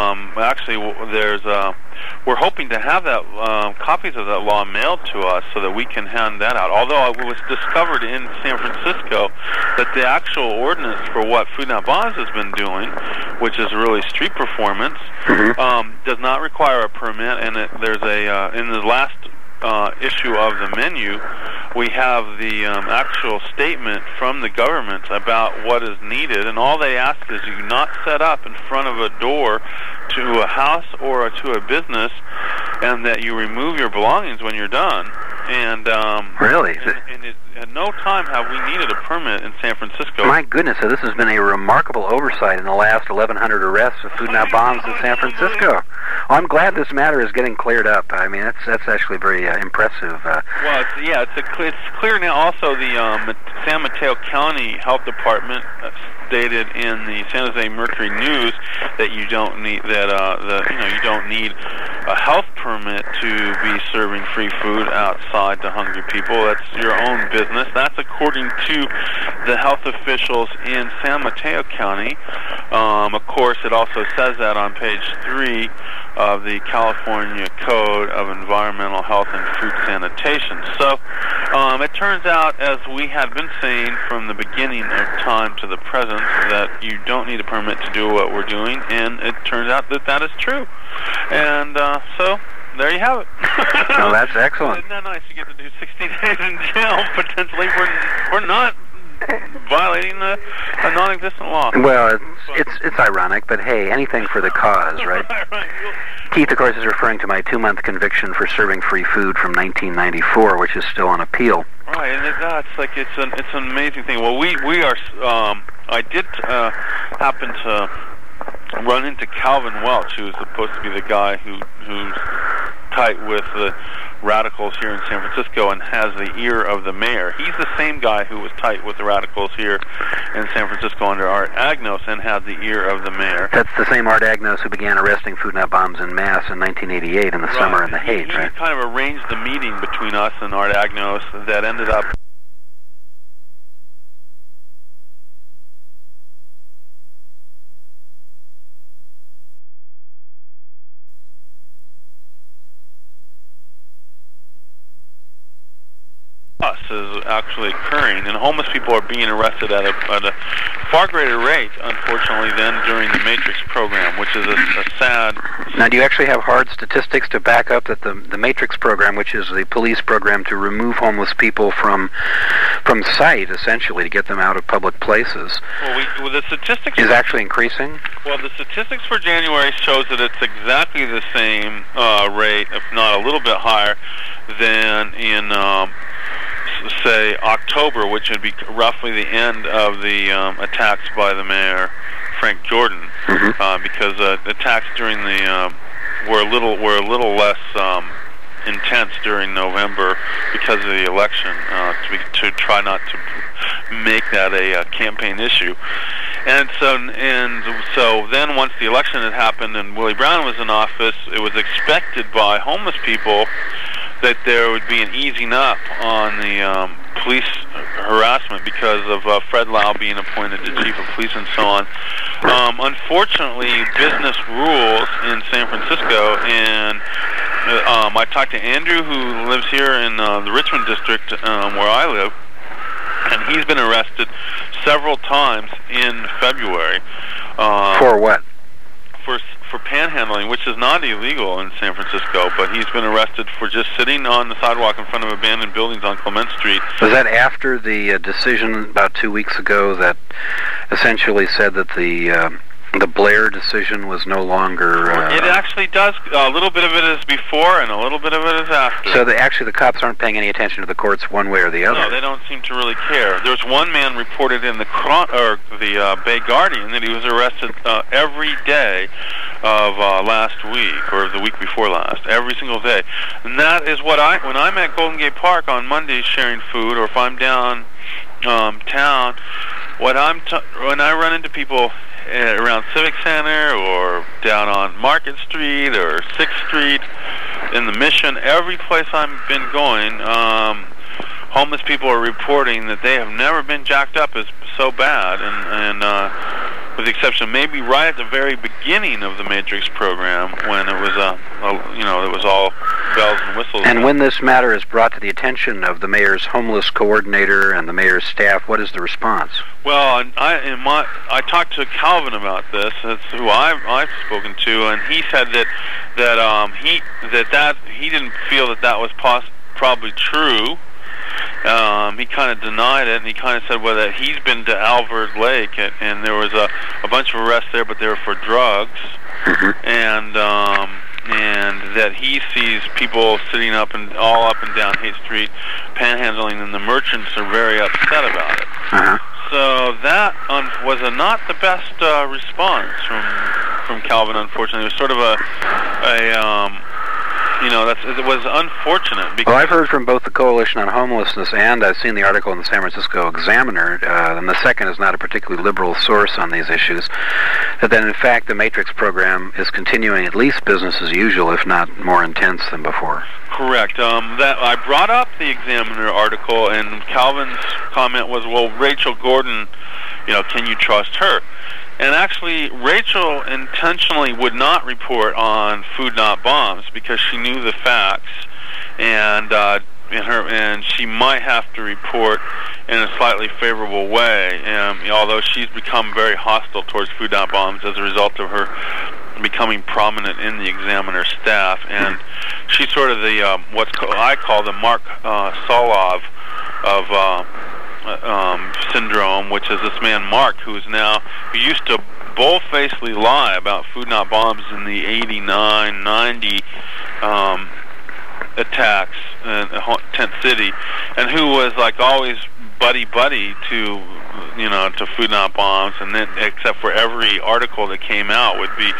we're hoping to have that copies of that law mailed to us so that we can hand that out. Although it was discovered in San Francisco that the actual ordinance for what Food Not Bombs has been doing, which is really street performance, does not require a permit. And there's in the last issue of the menu, we have the actual statement from the government about what is needed, and all they ask is you not set up in front of a door to a house or to a business, and that you remove your belongings when you're done. And really? And at no time have we needed a permit in San Francisco. My goodness, so this has been a remarkable oversight in the last 1,100 arrests of Food Not Bombs in San Francisco. Well, I'm glad this matter is getting cleared up. I mean, that's actually very impressive. It's clear now. Also, the San Mateo County Health Department stated in the San Jose Mercury News that you don't need a health permit to be serving free food outside to hungry people. That's your own business. That's according to the health officials in San Mateo County. Of course, it also says that on page 3 of the California Code of Environmental Health and Food Sanitation. So it turns out, as we had been saying from the beginning of time to the present, that you don't need a permit to do what we're doing, and it turns out that that is true. And so there you have it. Well, that's excellent. Isn't that nice? You get to do 60 days in jail potentially for not violating a non-existent law. Well, it's ironic, but hey, anything for the cause, right? Right. Keith, of course, is referring to my 2-month conviction for serving free food from 1994, which is still on appeal. Right, and it's an amazing thing. Well, we are. I did happen to run into Calvin Welch, who is supposed to be the guy who's tight with the radicals here in San Francisco and has the ear of the mayor. He's the same guy who was tight with the radicals here in San Francisco under Art Agnos and had the ear of the mayor. That's the same Art Agnos who began arresting food not bombs en masse in 1988 in the summer and the hate, right? He kind of arranged the meeting between us and Art Agnos that ended up is actually occurring, and homeless people are being arrested at a far greater rate, unfortunately, than during the Matrix program, which is a sad... Now, do you actually have hard statistics to back up that the Matrix program, which is the police program to remove homeless people from sight, essentially, to get them out of public places, well, the statistics is actually increasing? Well, the statistics for January shows that it's exactly the same rate, if not a little bit higher, than in... say October, which would be roughly the end of the attacks by the mayor Frank Jordan, because attacks during the were a little less intense during November because of the election, to try not to make that a campaign issue. And so then once the election had happened and Willie Brown was in office, it was expected by homeless people that there would be an easing up on the police harassment because of Fred Lau being appointed to chief of police and so on. Unfortunately, business rules in San Francisco, and I talked to Andrew, who lives here in the Richmond district where I live, and he's been arrested several times in February. For what? For panhandling, which is not illegal in San Francisco, but he's been arrested for just sitting on the sidewalk in front of abandoned buildings on Clement Street. Was that after the decision about 2 weeks ago that essentially said that the Blair decision was no longer... It actually does. A little bit of it is before and a little bit of it is after. So the cops aren't paying any attention to the courts one way or the other? No, they don't seem to really care. There's one man reported in the Bay Guardian that he was arrested every day of last week, or the week before last, every single day. And that is what when I'm at Golden Gate Park on Mondays sharing food, or if I'm down town, when I run into people around Civic Center or down on Market Street or 6th Street in the Mission, every place I've been going, homeless people are reporting that they have never been jacked up as so bad, and with the exception maybe right at the very beginning of the Matrix program when it was it was all bells and whistles. And when this matter is brought to the attention of the mayor's homeless coordinator and the mayor's staff, what is the response? Well, I talked to Calvin about this. That's who I've spoken to, and he said that he didn't feel that was probably true. He kind of denied it, and he kind of said, well, that he's been to Alvord Lake, and there was a bunch of arrests there, but they were for drugs, and that he sees people sitting all up and down Haight Street panhandling, and the merchants are very upset about it. So that was not the best response from Calvin, unfortunately. It was sort of it was unfortunate. Because well, I've heard from both the Coalition on Homelessness and I've seen the article in the San Francisco Examiner, and the second is not a particularly liberal source on these issues, But then, in fact, the Matrix program is continuing at least business as usual, if not more intense than before. Correct. That I brought up the Examiner article, and Calvin's comment was, well, Rachel Gordon, can you trust her? And actually, Rachel intentionally would not report on Food Not Bombs because she knew the facts, and she might have to report in a slightly favorable way. Although she's become very hostile towards Food Not Bombs as a result of her becoming prominent in the Examiner staff, and she's sort of the I call the Mark Solov of syndrome, which is this man Mark who used to bold-facedly lie about Food Not Bombs in the 89, 90 attacks in Tent City, and who was like always buddy to Food Not Bombs, and then except for every article that came out would be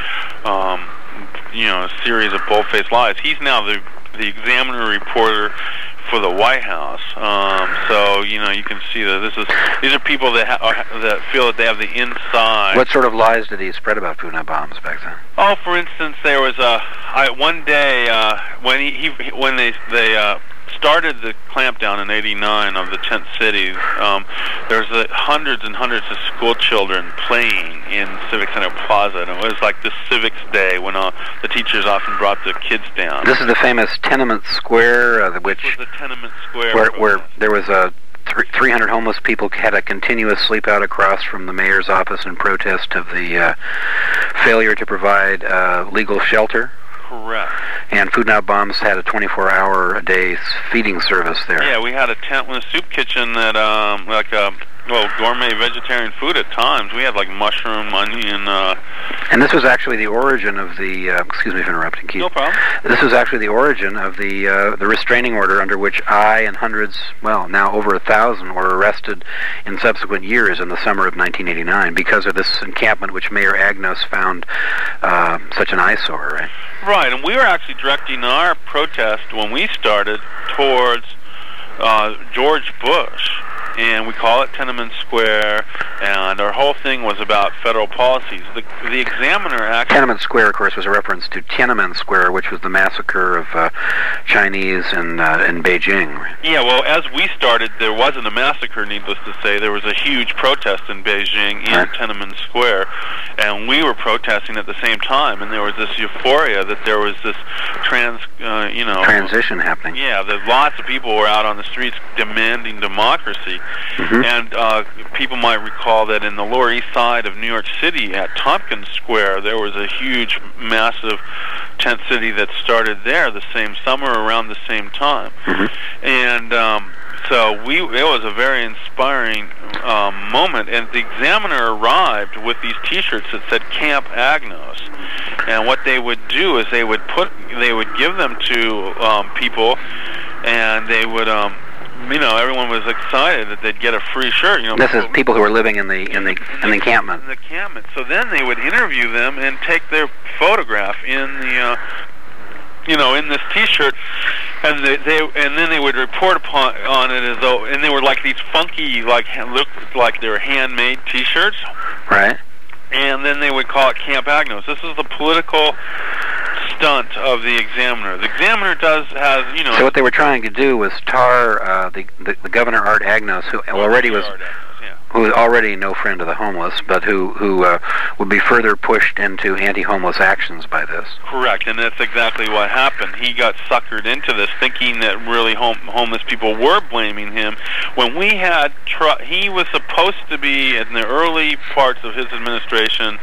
a series of bold-faced lies. He's now the Examiner reporter for the White House. So you can see that these are people that that feel that they have the inside. What sort of lies did he spread about Food Not Bombs back then? Oh, for instance, there was one day when they started the clampdown in '89 of the tent cities. There's hundreds and hundreds of school children playing in Civic Center Plaza, and it was like the Civics Day when the teachers often brought the kids down. This is the famous Tenement Square, which was the Tenement Square where there was 300 homeless people had a continuous sleep out across from the mayor's office in protest of the failure to provide legal shelter. Correct. And Food Not Bombs had a 24-hour-a-day feeding service there. Yeah, we had a tent with a soup kitchen that, gourmet vegetarian food at times. We had like mushroom, onion. And this was actually the origin of the. Excuse me for interrupting, Keith. No problem. This was actually the origin of the restraining order under which I and hundreds, now over 1,000, were arrested in subsequent years in the summer of 1989 because of this encampment which Mayor Agnos found such an eyesore, right? Right, and we were actually directing our protest when we started towards George Bush, and we call it Tenement Square, and our whole thing was about federal policies. The Examiner actually... Tenement Square, of course, was a reference to Tiananmen Square, which was the massacre of Chinese in Beijing. Right? Yeah, well, as we started, there wasn't a massacre, needless to say. There was a huge protest in Beijing in Tiananmen Square, and we were protesting at the same time, and there was this euphoria that there was this transition happening. Yeah, that lots of people were out on the streets demanding democracy. Mm-hmm. And people might recall that in the Lower East Side of New York City at Tompkins Square, there was a huge, massive tent city that started there the same summer around the same time. Mm-hmm. And so it was a very inspiring moment. And the Examiner arrived with these T-shirts that said Camp Agnos. And what they would do is they would give them to people, and they would everyone was excited that they'd get a free shirt. This is people who were living in the encampment. In the encampment. So then they would interview them and take their photograph in the in this T-shirt, and then they would report on it as though, and they were like these funky, looked like they were handmade T-shirts. Right. And then they would call it Camp Agnos. This is the political stunt of the Examiner. The Examiner has. So what they were trying to do was tar the Governor Art Agnos, who already was no friend of the homeless, but who would be further pushed into anti-homeless actions by this. Correct, and that's exactly what happened. He got suckered into this, thinking that really homeless people were blaming him. When we had, he was supposed to be in the early parts of his administration.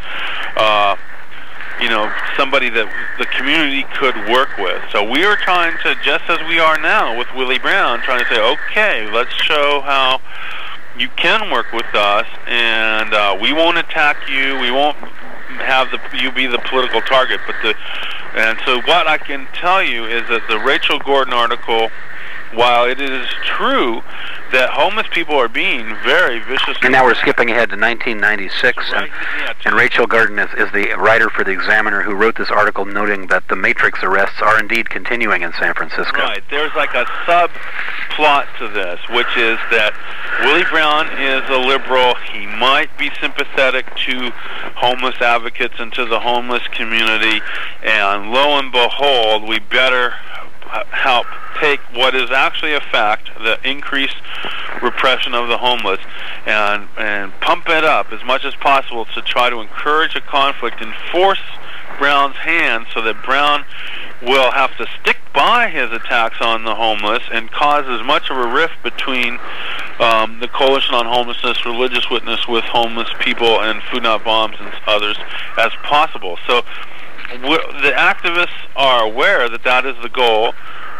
Somebody that the community could work with. So we were trying to, just as we are now with Willie Brown, trying to say, okay, let's show how you can work with us, and we won't attack you. We won't have you be the political target. And so what I can tell you is that the Rachel Gordon article while it is true that homeless people are being very viciously... And now we're skipping ahead to 1996, and Rachel Garden is the writer for the Examiner who wrote this article noting that the Matrix arrests are indeed continuing in San Francisco. Right. There's like a subplot to this, which is that Willie Brown is a liberal. He might be sympathetic to homeless advocates and to the homeless community, and lo and behold, we better help take what is actually a fact, the increased repression of the homeless, and pump it up as much as possible to try to encourage a conflict and force Brown's hand so that Brown will have to stick by his attacks on the homeless and cause as much of a rift between the Coalition on Homelessness, Religious Witness with homeless people, and Food Not Bombs and others as possible. So the activists are aware that that is the goal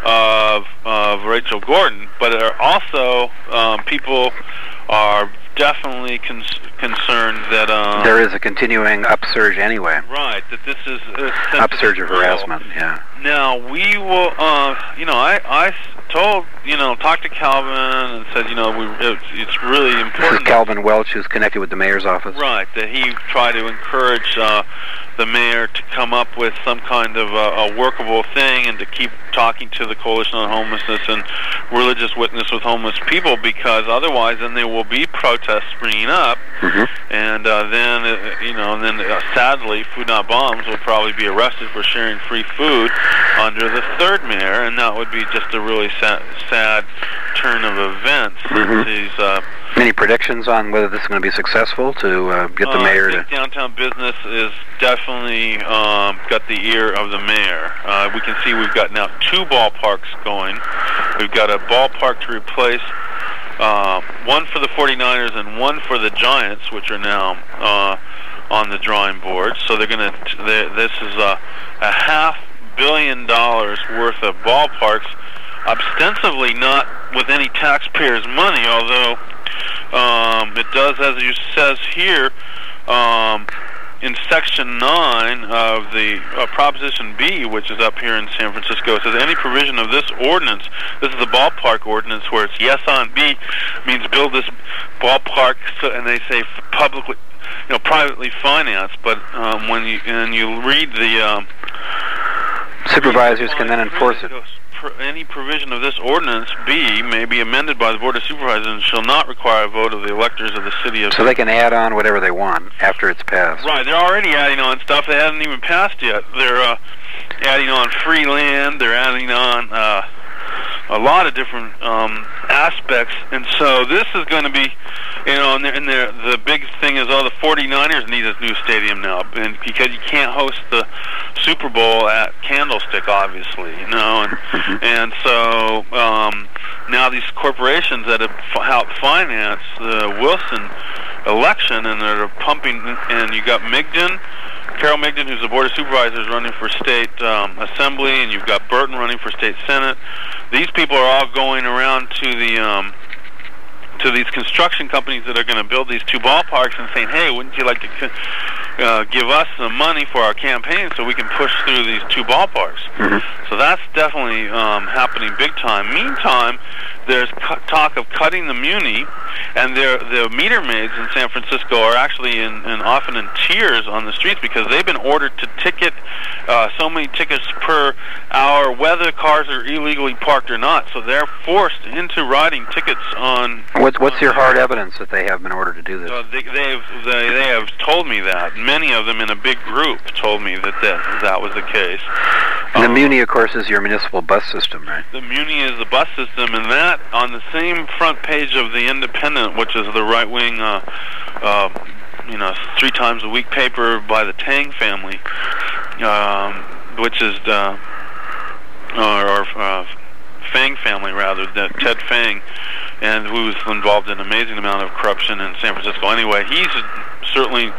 of Rachel Gordon, but are also people are definitely concerned that there is a continuing upsurge anyway. Right, that this is a upsurge of harassment. Yeah. Now we will. I told talked to Calvin and said it's really important. This is Calvin Welch, who's connected with the mayor's office. Right, that he tried to encourage the mayor to come up with some kind of a workable thing and to keep talking to the Coalition on Homelessness and Religious Witness with homeless people, because otherwise then there will be protests springing up, and then sadly Food Not Bombs will probably be arrested for sharing free food under the third mayor, and that would be just a really sad turn of events. Any predictions on whether this is going to be successful to get the mayor I think downtown business is definitely got the ear of the mayor. We can see we've got now 2 ballparks going. We've got a ballpark to replace, one for the 49ers and one for the Giants, which are now on the drawing board. So they're going to. This is a $500 million worth of ballparks, ostensibly not with any taxpayers' money, although it does, as it says here, in Section 9 of the Proposition B, which is up here in San Francisco, it says any provision of this ordinance, this is the ballpark ordinance where it's yes on B, means build this ballpark, and they say publicly, privately financed, but when you read the... supervisors can then enforce it. Any provision of this ordinance, B, may be amended by the Board of Supervisors and shall not require a vote of the electors of the city of... So they can add on whatever they want after it's passed. Right, they're already adding on stuff that hasn't even passed yet. They're adding on free land, they're adding on a lot of different aspects, and so this is going to be, and the big thing is, the 49ers need a new stadium now, and because you can't host the Super Bowl at Candlestick, obviously, and so now these corporations that have helped finance the Wilson election, and they're pumping, and you got Carol Migden, who's the Board of Supervisors, running for state assembly, and you've got Burton running for state senate. These people are all going around to the to these construction companies that are going to build these 2 ballparks and saying, hey, wouldn't you like to give us some money for our campaign so we can push through these 2 ballparks? So that's definitely happening big time. Meantime, there's talk of cutting the muni, and the meter maids in San Francisco are actually often in tears on the streets because they've been ordered to ticket so many tickets per hour, whether cars are illegally parked or not. So they're forced into writing tickets on... What's your hard evidence that they have been ordered to do this? They have told me that. Many of them in a big group told me that was the case. And the Muni, of course, is your municipal bus system, right? The Muni is the bus system, and that on the same front page of the Independent, which is the right-wing, 3 times a week paper by the Tang family, which is Fang family, rather, Ted Fang, and who's involved in an amazing amount of corruption in San Francisco. Anyway, he's certainly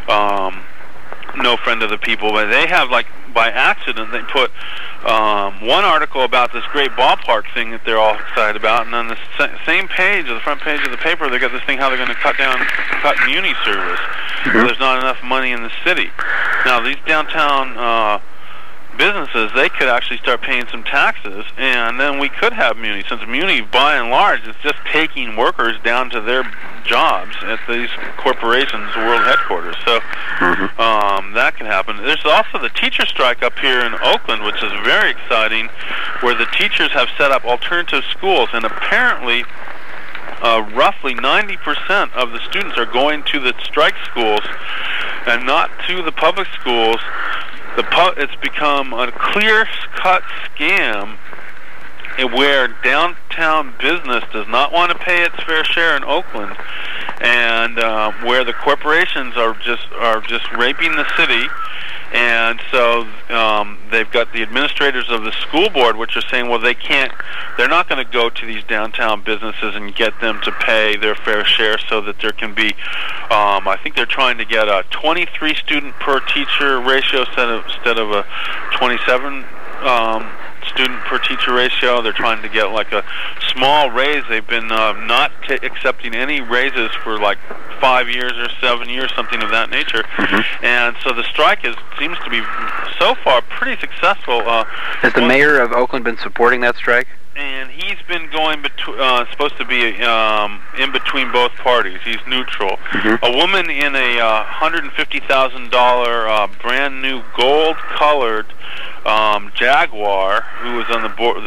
no friend of the people, but they have, by accident, they put one article about this great ballpark thing that they're all excited about, and on the same page, the front page of the paper, they got this thing how they're going to cut Muni service. So there's not enough money in the city. Now, these downtown business businesses, they could actually start paying some taxes, and then we could have Muni, since Muni, by and large, is just taking workers down to their jobs at these corporations' world headquarters. So that can happen. There's also the teacher strike up here in Oakland, which is very exciting, where the teachers have set up alternative schools, and apparently roughly 90% of the students are going to the strike schools and not to the public schools. It's become a clear-cut scam where downtown business does not want to pay its fair share in Oakland, and where the corporations are just raping the city. And so they've got the administrators of the school board, which are saying, well, they're not going to go to these downtown businesses and get them to pay their fair share, so that there can be, I think they're trying to get a 23 student per teacher ratio instead of a 27 student per teacher ratio. They're trying to get like a small raise. They've been not accepting any raises for like 5 years or 7 years, something of that nature. And so the strike seems to be so far pretty successful. Has the mayor of Oakland been supporting that strike? And he's been going supposed to be in between both parties. He's neutral. A woman in a $150,000 brand new gold-colored Jaguar, who was on the board,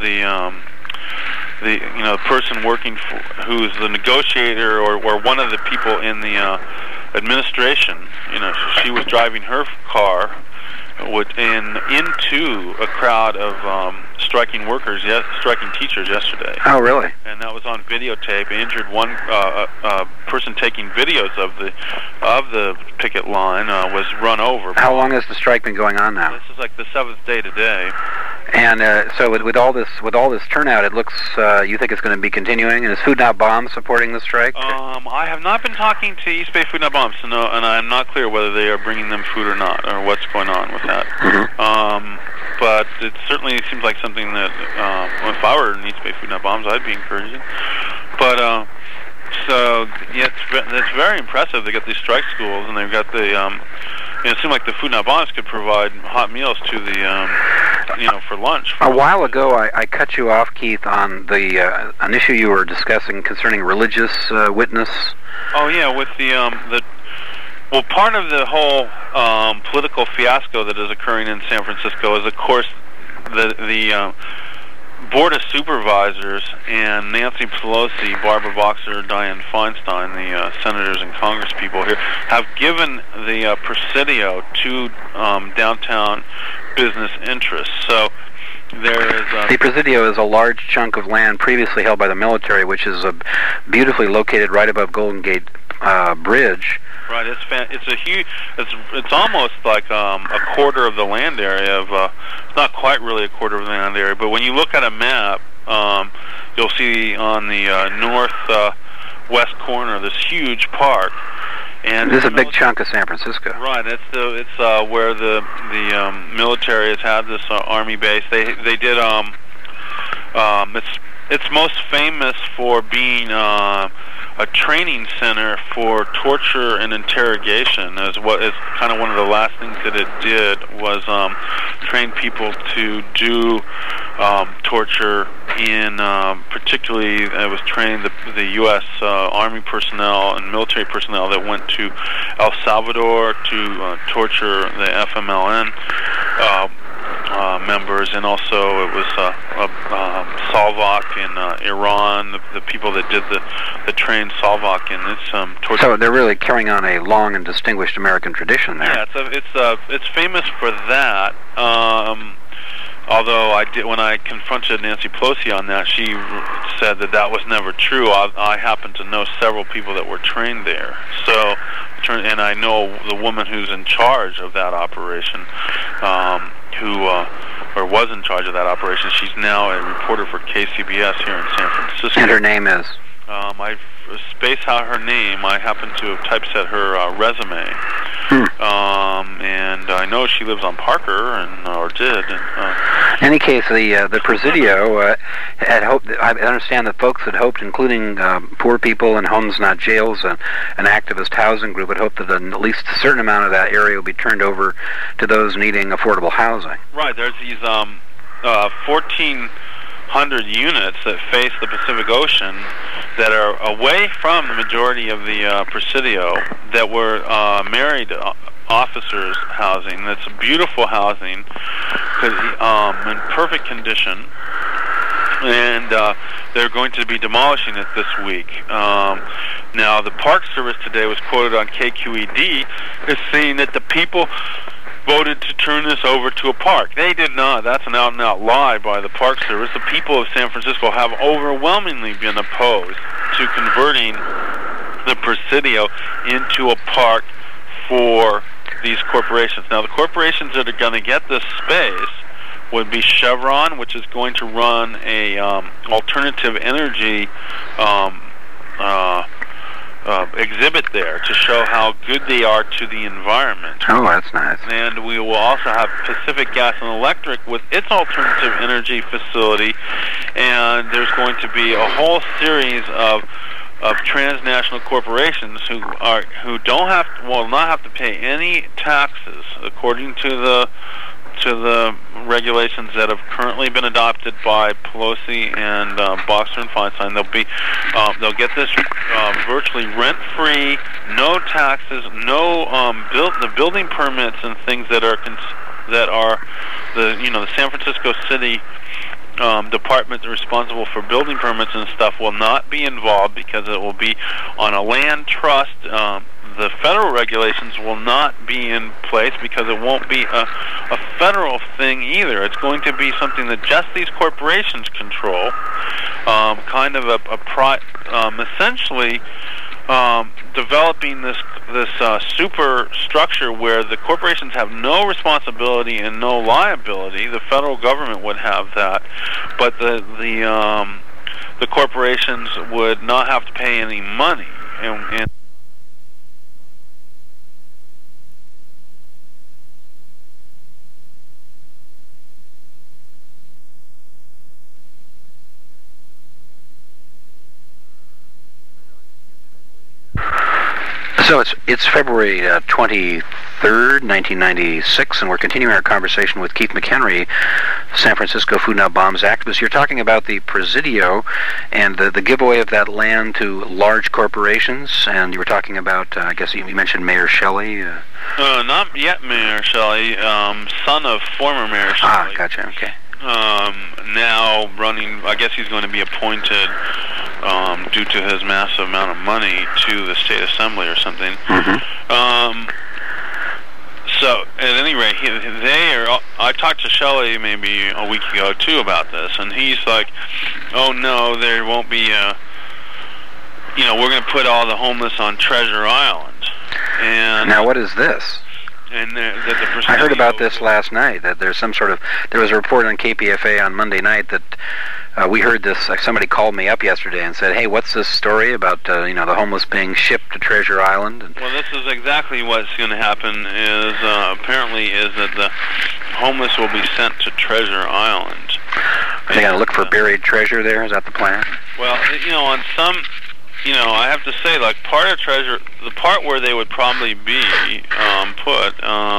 the person working for, who's the negotiator or one of the people in the administration. She was driving her car into a crowd of striking workers, striking teachers yesterday. Oh, really? And that was on videotape. It injured one person taking videos of the picket line was run over. How long has the strike been going on now? This is like the 7th day today. And so with all this turnout, it looks you think it's going to be continuing. And is Food Not Bomb supporting the strike? I have not been talking to East Bay Food Not Bomb, so no, and I'm not clear whether they are bringing them food or not, or what's going on with that. But it certainly seems like something that if I were in East Bay Food Not Bombs, I'd be encouraging. But so yeah, it's very impressive. They got these strike schools, and they've got the. It seemed like the Food Not Bombs could provide hot meals to the, for lunch. A while ago, I cut you off, Keith, on an issue you were discussing concerning religious witness. Oh yeah, with well, part of the whole political fiasco that is occurring in San Francisco is, of course, the Board of Supervisors and Nancy Pelosi, Barbara Boxer, Dianne Feinstein, the senators and Congress people here, have given the Presidio to downtown business interests. So there is the Presidio is a large chunk of land previously held by the military, which is beautifully located right above Golden Gate Bridge. Right, it's a huge. It's almost like a quarter of the land area of. It's not quite really a quarter of the land area, but when you look at a map, you'll see on the northwest corner this huge park. And this is a big chunk of San Francisco. Right, it's where the military has had this army base. They did it's most famous for being a training center for torture and interrogation. Is kind of one of the last things that it did was train people to do torture in particularly it was training the U.S. Army personnel and military personnel that went to El Salvador to torture the FMLN members, and also it was Salvak in Iran, the people that did the trained Salvak in this torture. So they're really carrying on a long and distinguished American tradition there. Yeah, it's famous for that. Although when I confronted Nancy Pelosi on that, she said that was never true. I happen to know several people that were trained there. So, and I know the woman who's in charge of that operation, or was in charge of that operation. She's now a reporter for KCBS here in San Francisco. And her name is? I space out her name. I happen to have typeset her resume. And I know she lives on Parker, or did. And any case, the Presidio had hoped. I understand that folks had hoped, including poor people and Homes Not Jails, an activist housing group, had hoped that at least a certain amount of that area would be turned over to those needing affordable housing. Right. There's these 1,400 units that face the Pacific Ocean that are away from the majority of the Presidio that were married officers' housing. That's beautiful housing, in perfect condition, and they're going to be demolishing it this week. Now, the Park Service today was quoted on KQED as saying that the people voted to turn this over to a park. They did not. That's an out-and-out lie by the Park Service. The people of San Francisco have overwhelmingly been opposed to converting the Presidio into a park for these corporations. Now, the corporations that are going to get this space would be Chevron, which is going to run a alternative energy exhibit there to show how good they are to the environment. Oh, that's nice. And we will also have Pacific Gas and Electric with its alternative energy facility, and there's going to be a whole series of transnational corporations who will not have to pay any taxes according to the regulations that have currently been adopted by Pelosi and Boxer and Feinstein. They'll get this virtually rent-free, no taxes, no the building permits and things that are the San Francisco City department responsible for building permits and stuff will not be involved because it will be on a land trust. The federal regulations will not be in place because it won't be a federal thing either. It's going to be something that just these corporations control, kind of essentially developing this super structure where the corporations have no responsibility and no liability. The federal government would have that, but the corporations would not have to pay any money. And so it's February 23rd, 1996, and we're continuing our conversation with Keith McHenry, San Francisco Food Not Bombs activist. You're talking about the Presidio and the giveaway of that land to large corporations, and you were talking about, I guess you mentioned Mayor Shelley. Not yet Mayor Shelley, son of former Mayor Shelley. Ah, gotcha, okay. Now running, I guess he's going to be appointed due to his massive amount of money to the state assembly or something. Mm-hmm. So at any rate, I talked to Shelley maybe a week ago too about this, and he's like, "Oh no, there won't be we're going to put all the homeless on Treasure Island." And now, what is this? And I heard about this last night, that there's there was a report on KPFA on Monday night that we heard this. Somebody called me up yesterday and said, "Hey, what's this story about the homeless being shipped to Treasure Island?" Well, this is exactly what's going to happen. Is that the homeless will be sent to Treasure Island. Are they going to look for buried treasure there? Is that the plan? Well, on some. I have to say, like, part of Treasure, the part where they would probably be put,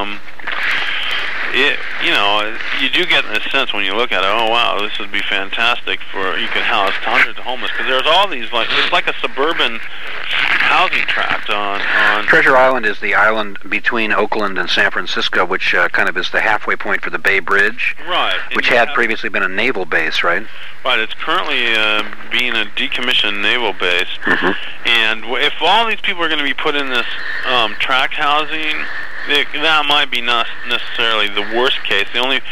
you do get a sense when you look at it, oh, wow, this would be fantastic you could house hundreds of homeless, because there's all these, it's like a suburban housing tract on... Treasure Island is the island between Oakland and San Francisco, which kind of is the halfway point for the Bay Bridge. Right. Which had previously been a naval base, right? Right, it's currently being a decommissioned naval base. Mm-hmm. And if all these people are going to be put in this tract housing, that might be not necessarily the worst case. The only,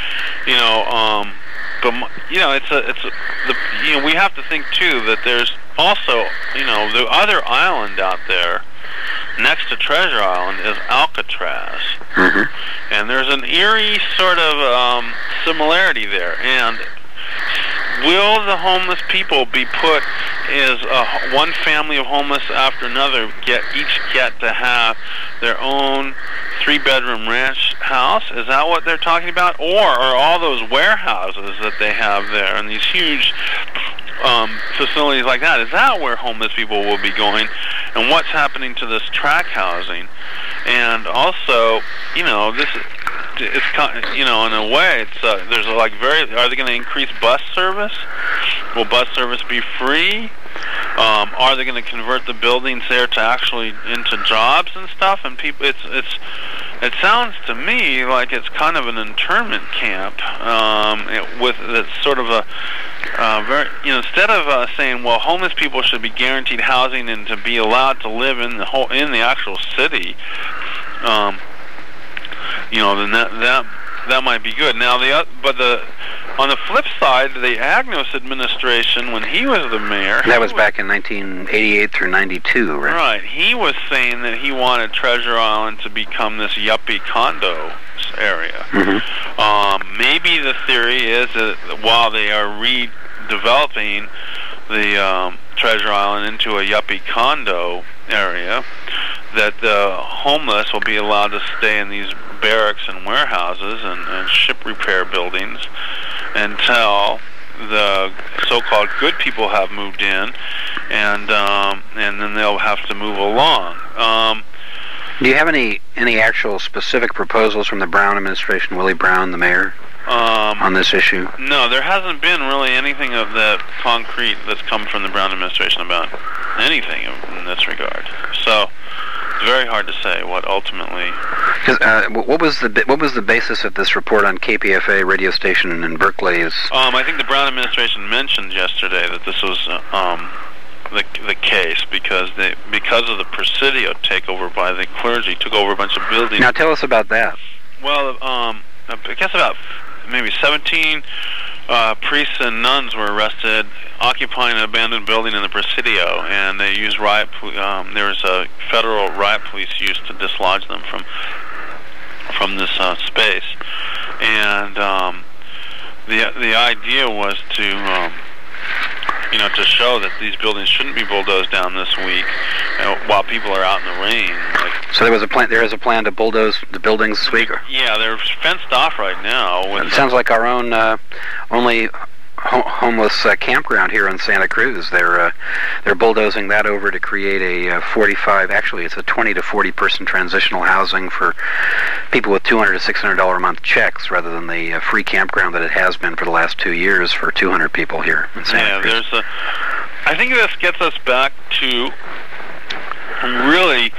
we have to think too that there's also, the other island out there next to Treasure Island is Alcatraz. Mm-hmm. And there's an eerie sort of similarity there. And will the homeless people be put as one family of homeless after another each get to have their own 3-bedroom ranch house? Is that what they're talking about? Or are all those warehouses that they have there and these huge facilities like that, is that where homeless people will be going? And what's happening to this track housing? And also, this is, in a way, it's there's like are they going to increase bus service? Will bus service be free? Are they going to convert the buildings there to actually into jobs and stuff? And people, it sounds to me like it's kind of an internment camp with it's sort of a very, instead of saying, well, homeless people should be guaranteed housing and to be allowed to live in the actual city, then that might be good. Now on the flip side, the Agnos administration, when he was the mayor... That was back in 1988 through 92, right? Right. He was saying that he wanted Treasure Island to become this yuppie condo area. Mm-hmm. Maybe the theory is that while they are redeveloping the Treasure Island into a yuppie condo area, that the homeless will be allowed to stay in these barracks and warehouses and ship repair buildings until the so-called good people have moved in, and then they'll have to move along. Do you have any actual specific proposals from the Brown administration, Willie Brown, the mayor, on this issue? No, there hasn't been really anything of that concrete that's come from the Brown administration about anything in this regard. So it's very hard to say what ultimately. What was the basis of this report on KPFA radio station in Berkeley? I think the Brown administration mentioned yesterday that this was the case because of the Presidio takeover by the clergy, took over a bunch of buildings. Now tell us about that. Well, I guess about maybe 17 priests and nuns were arrested occupying an abandoned building in the Presidio, and they used riot. There was a federal riot police used to dislodge them from this space, and the idea was to show that these buildings shouldn't be bulldozed down this week while people are out in the rain. So there is a plan to bulldoze the buildings this week? Yeah, they're fenced off right now. It sounds like our own only homeless campground here in Santa Cruz. They're bulldozing that over to create a 45. Actually, it's a 20 to 40 person transitional housing for people with $200 to $600 a month checks, rather than the free campground that it has been for the last 2 years for 200 people here in Santa Cruz. I think this gets us back to really,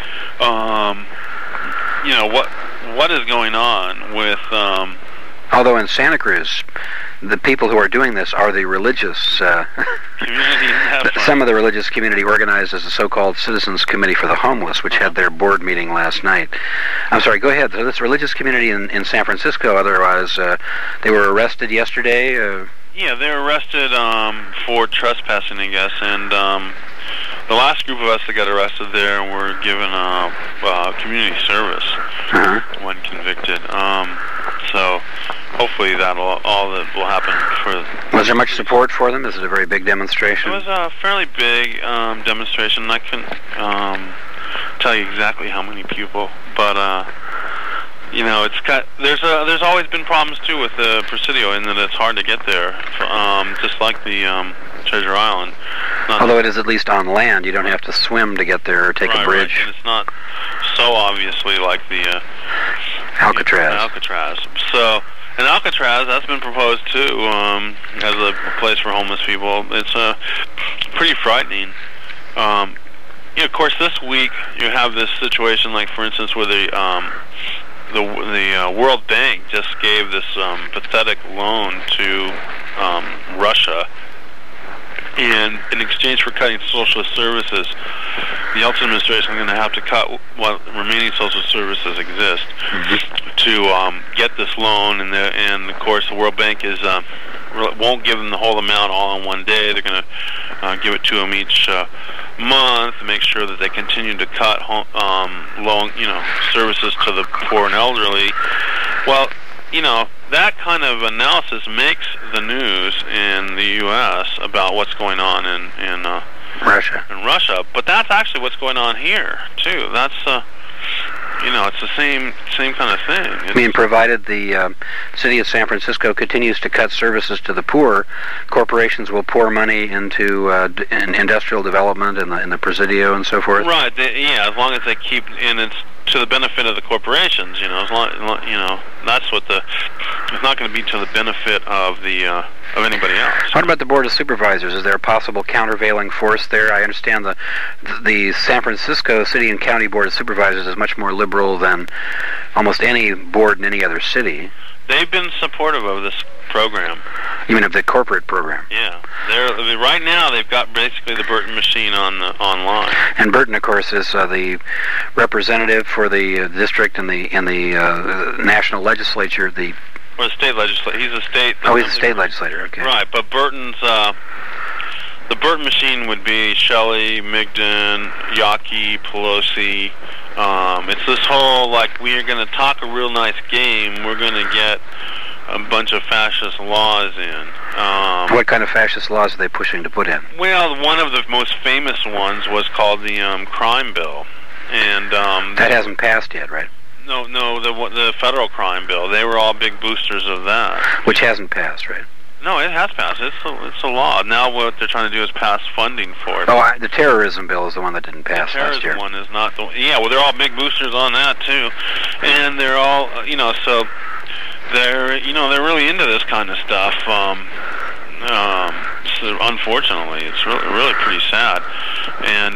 what is going on with. Although in Santa Cruz, the people who are doing this are the religious, some of the religious community organized as the so-called Citizens Committee for the Homeless, which had their board meeting last night. I'm sorry, go ahead. So this religious community in San Francisco, otherwise, they were arrested yesterday? Yeah, they were arrested for trespassing, I guess, and the last group of us that got arrested there were given community service when convicted. So hopefully that'll all that will happen for. Was there much support for them? Is it a very big demonstration? It was a fairly big demonstration. I couldn't tell you exactly how many people, but there's always been problems too with the Presidio in that it's hard to get there, just like the Treasure Island. Although it is at least on land, you don't have to swim to get there or take a bridge. Right. And it's not so obviously like the Alcatraz. So, and Alcatraz, that's been proposed too as a place for homeless people. It's pretty frightening. Of course, this week you have this situation, like for instance, where the World Bank just gave this pathetic loan to Russia. And in exchange for cutting social services, the Yeltsin administration is going to have to cut what remaining social services exist to get this loan. And of course, the World Bank won't give them the whole amount all in one day. They're going to give it to them each month to make sure that they continue to cut loan services to the poor and elderly. Well, that kind of analysis makes the news in the U.S. about what's going on in Russia. But that's actually what's going on here too. That's it's the same kind of thing. I mean, provided the city of San Francisco continues to cut services to the poor, corporations will pour money into industrial development in the Presidio and so forth. Right. As long as they keep, and it's to the benefit of the corporations. As long, that's what it's not going to be to the benefit of the of anybody else. What about the Board of Supervisors? Is there a possible countervailing force there? I understand the San Francisco City and County Board of Supervisors is much more liberal than almost any board in any other city. They've been supportive of this program. You mean of the corporate program? Yeah. Right now they've got basically the Burton machine online. And Burton, of course, is the representative for the district in the national legislature. Or the state legislature. He's a state. He's a state legislator. Okay. Right, but Burton's the Burton machine would be Shelley, Migden, Yawkey, Pelosi. It's this whole we are going to talk a real nice game. We're going to get a bunch of fascist laws in. What kind of fascist laws are they pushing to put in? Well, one of the most famous ones was called the crime bill, and that hasn't passed yet, right? No, the federal crime bill. They were all big boosters of that. Which hasn't passed, right? No, it has passed. It's a law. Now what they're trying to do is pass funding for it. Oh, the terrorism bill is the one that didn't pass last year. The terrorism one is not the... Yeah, well, they're all big boosters on that, too. And they're all, so they're really into this kind of stuff. So unfortunately, it's really pretty sad. And,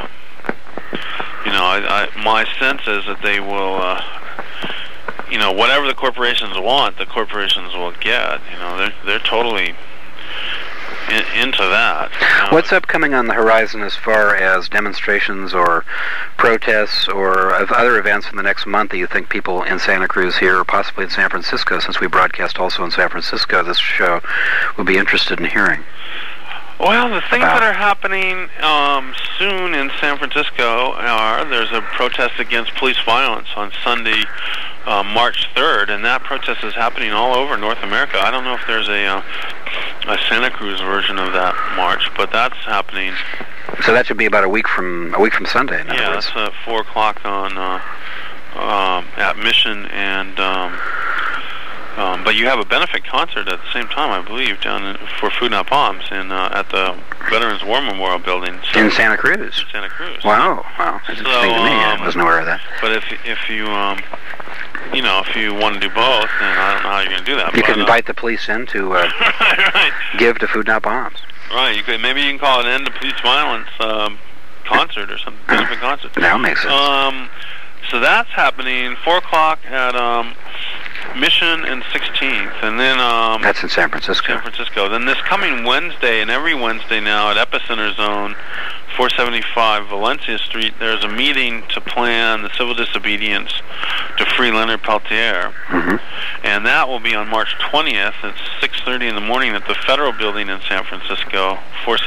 my sense is that they will... whatever the corporations want, the corporations will get. They're totally into that. What's upcoming on the horizon as far as demonstrations or protests or other events in the next month that you think people in Santa Cruz here, or possibly in San Francisco, since we broadcast also in San Francisco, this show, would be interested in hearing? Well, the things that are happening soon in San Francisco there's a protest against police violence on Sunday, March 3rd, and that protest is happening all over North America. I don't know if there's a Santa Cruz version of that march, but that's happening. So that should be about a week from Sunday. In other words. That's 4 o'clock on at Mission, and but you have a benefit concert at the same time, I believe, for Food Not Bombs at the Veterans War Memorial Building. In Santa Cruz? In Santa Cruz. Wow. That's interesting to me. I wasn't aware of that. But if you if you want to do both, then I don't know how you're going to do that. You could invite the police in to give to Food Not Bombs. Right. Maybe you can call it End to Police Violence concert or something. Benefit concert. That makes sense. So that's happening 4 o'clock at Mission and 16th, and then that's in San Francisco. San Francisco. Then this coming Wednesday, and every Wednesday now at Epicenter Zone, 475 Valencia Street, there's a meeting to plan the civil disobedience to free Leonard Peltier, and that will be on March 20th at 6:30 in the morning at the Federal Building in San Francisco,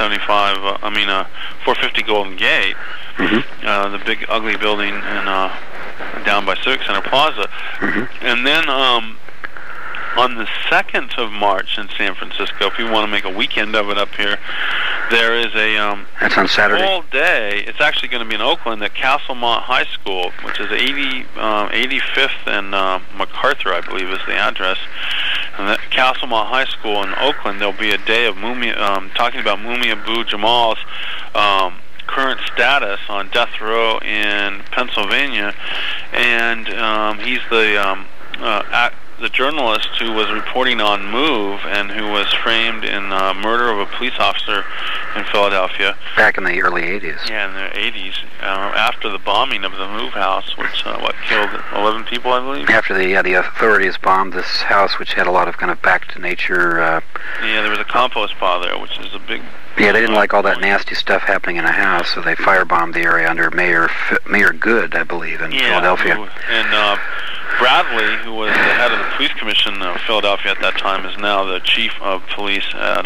450 Golden Gate, the big ugly building in down by Civic Center Plaza. And then on the 2nd of March in San Francisco, if you want to make a weekend of it up here, there is a that's on Saturday. All day. It's actually going to be in Oakland at Castlemont High School, which is 85th and MacArthur, I believe, is the address. And at Castlemont High School in Oakland, there'll be a day of talking about Mumia Abu-Jamal's current status on death row in Pennsylvania, and he's the journalist who was reporting on MOVE and who was framed in murder of a police officer in Philadelphia. Back in the early 80s. Yeah, in the 80s, after the bombing of the MOVE house, which killed 11 people, I believe. After the authorities bombed this house, which had a lot of kind of back to nature. Yeah, there was a compost pile there, which is a big. Yeah, they didn't like all that nasty stuff happening in a house, so they firebombed the area under Mayor Good, I believe, in Philadelphia. And Bradley, who was the head of the police commission of Philadelphia at that time, is now the chief of police at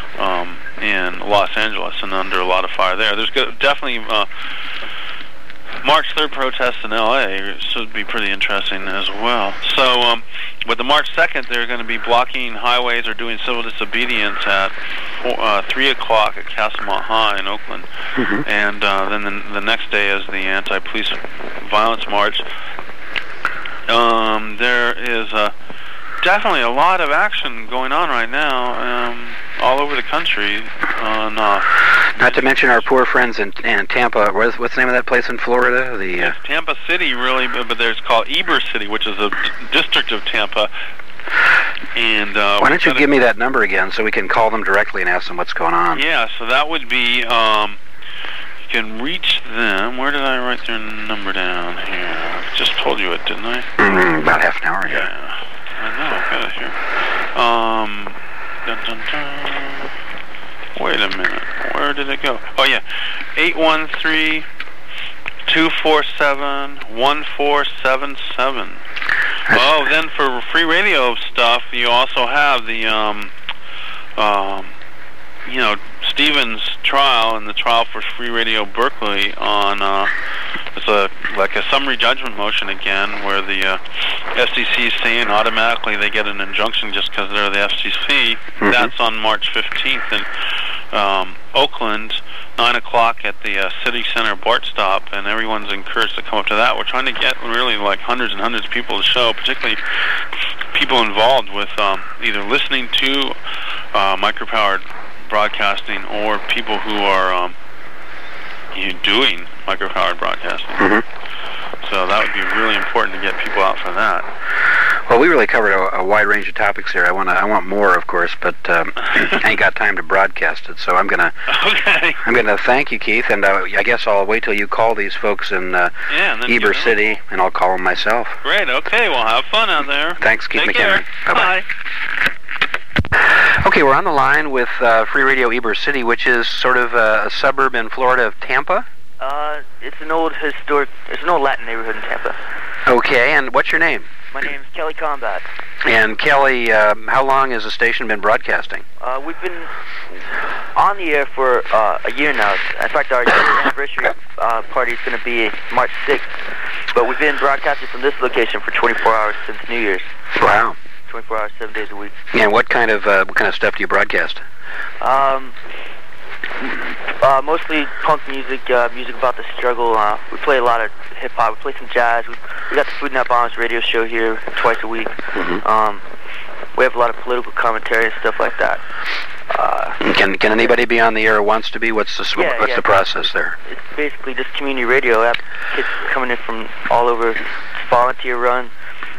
in Los Angeles, and under a lot of fire there. There's definitely March 3rd protest in L.A. should be pretty interesting as well. So, with the March 2nd, they're going to be blocking highways or doing civil disobedience at 3 o'clock at Castlemont High in Oakland. And then the next day is the anti-police violence march. There is definitely a lot of action going on right now all over the country. Not to mention our poor friends in Tampa. What's the name of that place in Florida? It's Tampa City, really, but there's called Heber City, which is a district of Tampa. And why don't you give me that number again so we can call them directly and ask them what's going on? Yeah, so that would be, you can reach them. Where did I write their number down here? I just told you it, didn't I? About half an hour ago. Yeah, I know, I've got it here. Dun, dun, dun. Wait a minute, where did it go? Oh yeah, 813-247-1477. Oh, then for free radio stuff, you also have the, Stevens trial and the trial for Free Radio Berkeley on, it's like a summary judgment motion again, where the FCC is saying automatically they get an injunction just because they're the FCC. That's on March 15th in Oakland, 9 o'clock at the City Center BART stop, and everyone's encouraged to come up to that. We're trying to get really like hundreds and hundreds of people to show, particularly people involved with either listening to micropowered broadcasting or people who are doing micropowered broadcasting. So that would be really important to get people out for that. Well, we really covered a wide range of topics here. I want more, of course, but I ain't got time to broadcast it. So I'm gonna thank you, Keith, and I guess I'll wait till you call these folks in Heber City, and I'll call them myself. Great. Okay. Well, have fun out there. Thanks, Keith McHenry. Bye. Okay, we're on the line with Free Radio Heber City, which is sort of a suburb in Florida of Tampa. It's an old Latin neighborhood in Tampa. Okay, and what's your name? My name's Kelly Combat. And Kelly, how long has the station been broadcasting? We've been on the air for a year now. In fact, our anniversary party is going to be March 6th. But we've been broadcasting from this location for 24 hours since New Year's. Wow. 24 hours, 7 days a week. And what kind of stuff do you broadcast? Mostly punk music, music about the struggle. We play a lot of hip hop. We play some jazz. We got the Food Not Bombs radio show here twice a week. We have a lot of political commentary and stuff like that. Can anybody be on the air who wants to be? What's the process there? It's basically just community radio. We have kids coming in from all over. It's volunteer run.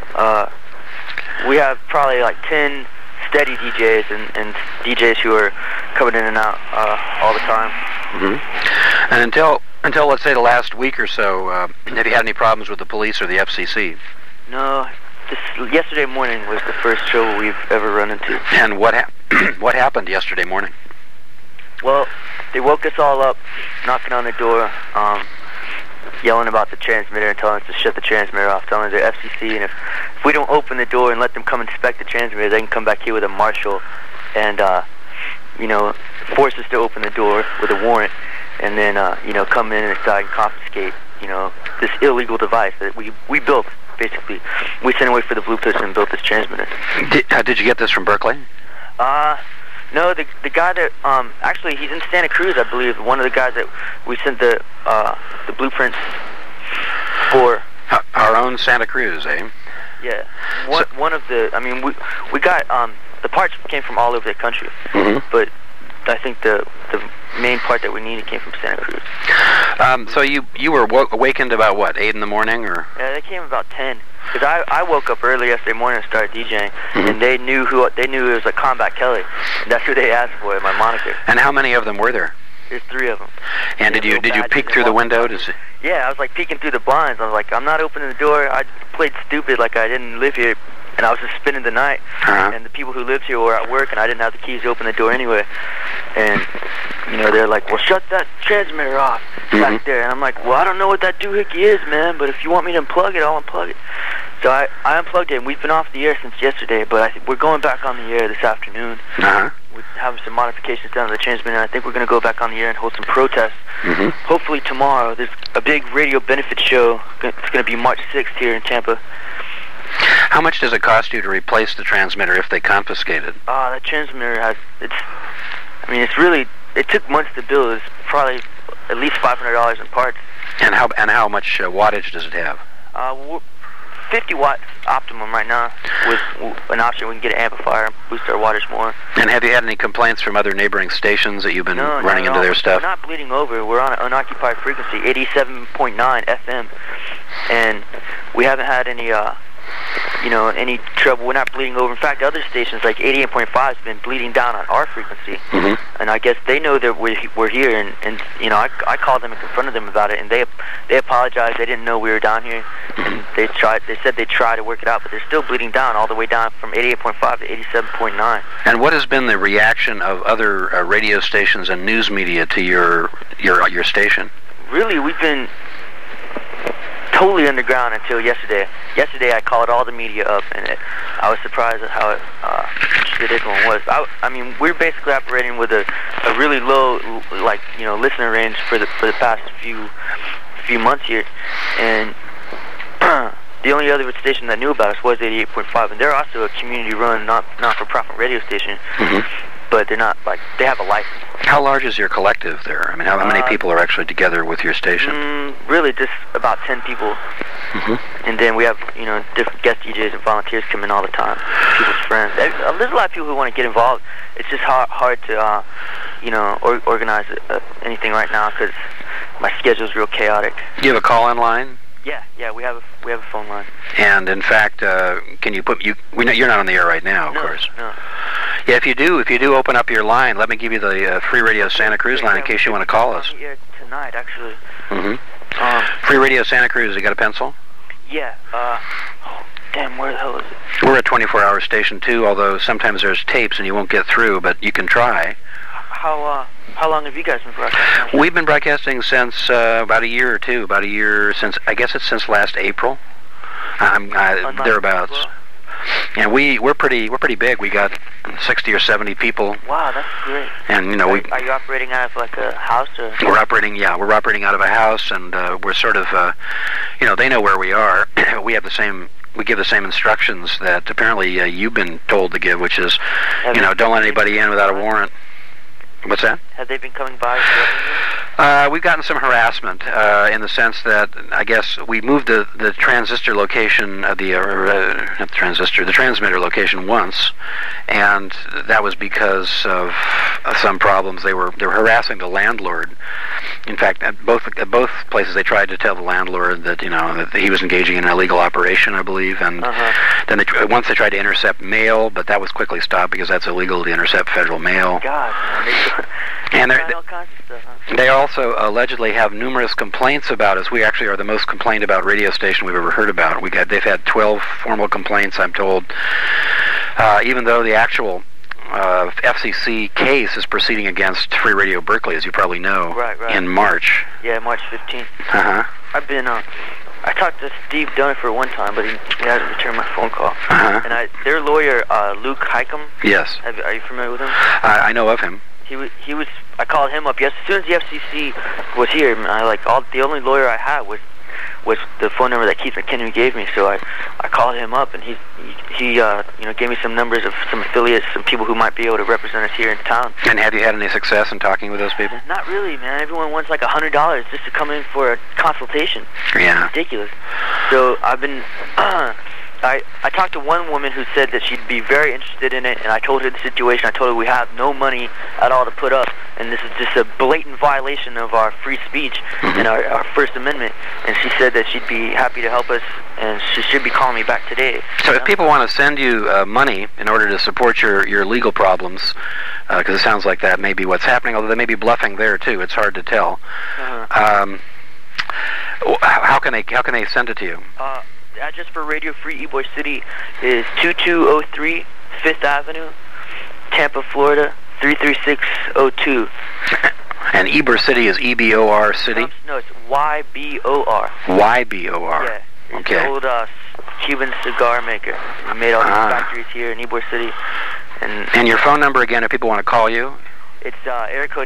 We have probably like 10 steady DJs and DJs who are coming in and out all the time. And until let's say the last week or so, have you had any problems with the police or the FCC? No. Yesterday morning was the first trouble we've ever run into. And what happened yesterday morning? Well, they woke us all up, knocking on the door, yelling about the transmitter and telling us to shut the transmitter off, telling us they're FCC, and if we don't open the door and let them come inspect the transmitter, they can come back here with a marshal and, force us to open the door with a warrant, and then, come in inside and confiscate, this illegal device that we built, basically. We sent away for the blueprints and built this transmitter. Did you get this from Berkeley? No, the guy that, actually, he's in Santa Cruz, I believe. One of the guys that we sent the blueprints for. Our own Santa Cruz, eh? Yeah. One of the, we got, the parts came from all over the country. But I think the main part that we needed came from Santa Cruz. So you were awakened about, what, 8 in the morning, or? Yeah, they came about 10. Because I woke up early yesterday morning and started DJing, and they knew it was like Combat Kelly. And that's who they asked for, my moniker. And how many of them were there? There's 3 of them. And did you peek through the window to see? Yeah, I was like peeking through the blinds. I was like, I'm not opening the door. I played stupid like I didn't live here, and I was just spending the night. And the people who lived here were at work, and I didn't have the keys to open the door anyway. And they're like, well, shut that transmitter off back there. And I'm like, well, I don't know what that doohickey is, man, but if you want me to unplug it, I'll unplug it. So I unplugged it, and we've been off the air since yesterday, but we're going back on the air this afternoon We're having some modifications done to the transmitter. I think we're going to go back on the air and hold some protests. Hopefully tomorrow. There's a big radio benefit show. It's going to be March 6th here in Tampa. How much does it cost you to replace the transmitter if they confiscate it? That transmitter it's really, it took months to build. It's probably at least $500 in parts. And how much wattage does it have? 50 watts optimum right now. With an option, we can get an amplifier and boost our wattage more. And have you had any complaints from other neighboring stations that you've been running into their stuff? We're not bleeding over. We're on an unoccupied frequency, 87.9 FM, and we haven't had any any trouble. We're not bleeding over. In fact, other stations like 88.5 has been bleeding down on our frequency, and I guess they know that we're here. And I called them and confronted them about it, and they apologized. They didn't know we were down here, and they said they'd try to work it out, but they're still bleeding down all the way down from 88.5 to 87.9. And what has been the reaction of other radio stations and news media to your station? Really, we've been totally underground until yesterday. Yesterday, I called all the media up, and I was surprised at how interested everyone was. I mean, we're basically operating with a really low, listener range for the past few months here, and the only other station that knew about us was 88.5, and they're also a community-run, not-for-profit radio station. But they're not, they have a license. How large is your collective there? I mean, how many people are actually together with your station? Really, just about 10 people. And then we have, different guest DJs and volunteers come in all the time. People's friends. There's a lot of people who want to get involved. It's just hard to, organize anything right now because my schedule's real chaotic. Do you have a call-in line? Yeah, we have a phone line. And in fact, can you we know you're not on the air right now, of course. No. Yeah, if you do open up your line, let me give you the Free Radio Santa Cruz line in case you want to call us. Yeah, tonight actually. Free Radio Santa Cruz. You got a pencil? Yeah. Damn, where the hell is it? We're a 24-hour station too, although sometimes there's tapes and you won't get through, but you can try. How long have you guys been broadcasting? We've been broadcasting since about a year or two. About a year since, I guess it's since last April. Thereabouts. Well. And we're pretty big. We got 60 or 70 people. Wow, that's great. And are you operating out of a house or? We're operating out of a house, and we're sort of they know where we are. We give the same instructions that apparently you've been told to give, which is don't let anybody in without a warrant. What's that? Have they been coming by? We've gotten some harassment in the sense that I guess we moved the transistor location, the transmitter location once, and that was because of some problems. They were harassing the landlord. In fact, at both places, they tried to tell the landlord that that he was engaging in an illegal operation, I believe, and then once they tried to intercept mail, but that was quickly stopped because that's illegal to intercept federal mail. God, and all kinds of stuff, huh? They also allegedly have numerous complaints about us. We actually are the most complained about radio station we've ever heard about. They've had 12 formal complaints, I'm told, even though the actual FCC case is proceeding against Free Radio Berkeley, as you probably know, right. in March. Yeah, March 15th. I've been, I talked to Steve Dunifer one time, but he hasn't returned my phone call. And their lawyer, Luke Highcomb. Yes. Are you familiar with him? I know of him. He was. I called him up. Yes, as soon as the FCC was here, the only lawyer I had was the phone number that Keith McHenry gave me. So I called him up, and he gave me some numbers of some affiliates, some people who might be able to represent us here in town. And have you had any success in talking with those people? Not really, man. Everyone wants like $100 just to come in for a consultation. Yeah. It's ridiculous. So I've been. I talked to one woman who said that she'd be very interested in it, and I told her the situation. I told her we have no money at all to put up, and this is just a blatant violation of our free speech and our First Amendment. And she said that she'd be happy to help us, and she should be calling me back today. So if people want to send you money in order to support your legal problems, because it sounds like that may be what's happening, although they may be bluffing there too. It's hard to tell. How can they send it to you? The address for Radio Free Ybor City is 2203 5th Avenue, Tampa, Florida 33602. And Ybor City is EBOR City? No, it's YBOR. YBOR. Yeah. It's okay. an old Cuban cigar maker. We made all these factories here in Ybor City. And your phone number again, if people want to call you? It's area code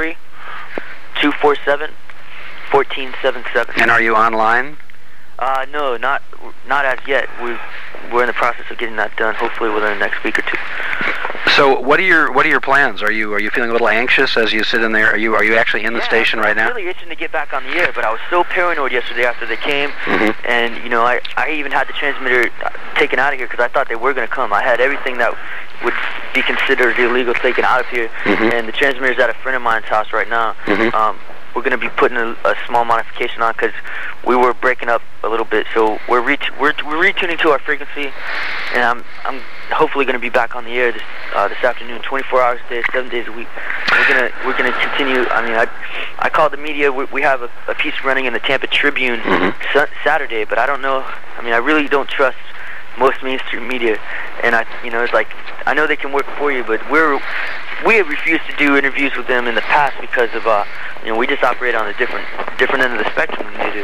813-247-1477. And are you online? No, not as yet. We're in the process of getting that done. Hopefully within the next week or two. So, what are your plans? Are you feeling a little anxious as you sit in there? Are you actually in the station right now? I'm really itching to get back on the air, but I was so paranoid yesterday after they came, and I even had the transmitter taken out of here because I thought they were going to come. I had everything that would be considered illegal taken out of here, and the transmitter's at a friend of mine's house right now. We're going to be putting a small modification on because we were breaking up a little bit. So we're retuning to our frequency, and I'm hopefully going to be back on the air this afternoon, 24 hours a day, 7 days a week. We're gonna continue. I mean, I called the media. We have a piece running in the Tampa Tribune Saturday, but I don't know. I mean, I really don't trust most mainstream media, and it's like I know they can work for you, but we have refused to do interviews with them in the past because of we just operate on a different end of the spectrum than they do.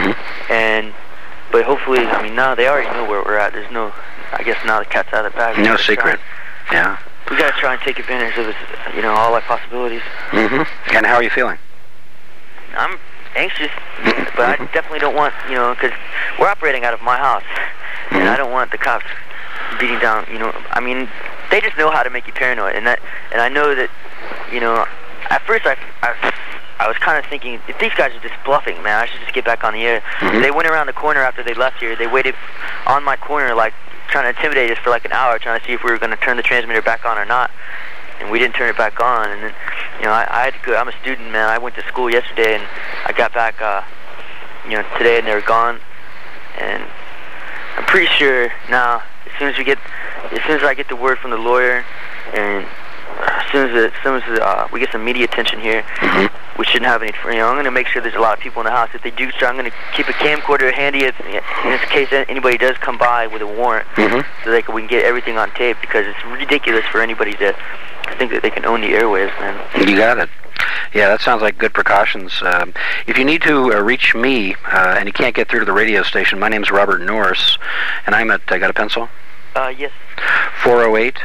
But hopefully, I mean, now they already know where we're at. There's no, I guess now the cat's out of the bag. No secret. Yeah. We got to try and take advantage of all our possibilities. And how are you feeling? I'm anxious, but I definitely don't want, because we're operating out of my house, and I don't want the cops beating down, I mean, they just know how to make you paranoid, and I know that, at first I was kind of thinking, if these guys are just bluffing, man, I should just get back on the air. They went around the corner after they left here. They waited on my corner, like, trying to intimidate us for like an hour, trying to see if we were going to turn the transmitter back on or not. And we didn't turn it back on. And then, I had to go. I'm a student, man. I went to school yesterday, and I got back, today, and they were gone. And I'm pretty sure now, as soon as I get the word from the lawyer, and as soon as we get some media attention here, we shouldn't have any. I'm going to make sure there's a lot of people in the house. If they do, so I'm going to keep a camcorder handy in case anybody does come by with a warrant, so we can get everything on tape. Because it's ridiculous for anybody to think that they can own the airwaves, man. You got it. Yeah, that sounds like good precautions. If you need to reach me and you can't get through to the radio station, my name's Robert Norris, and I'm at. I got a pencil? Yes. 408.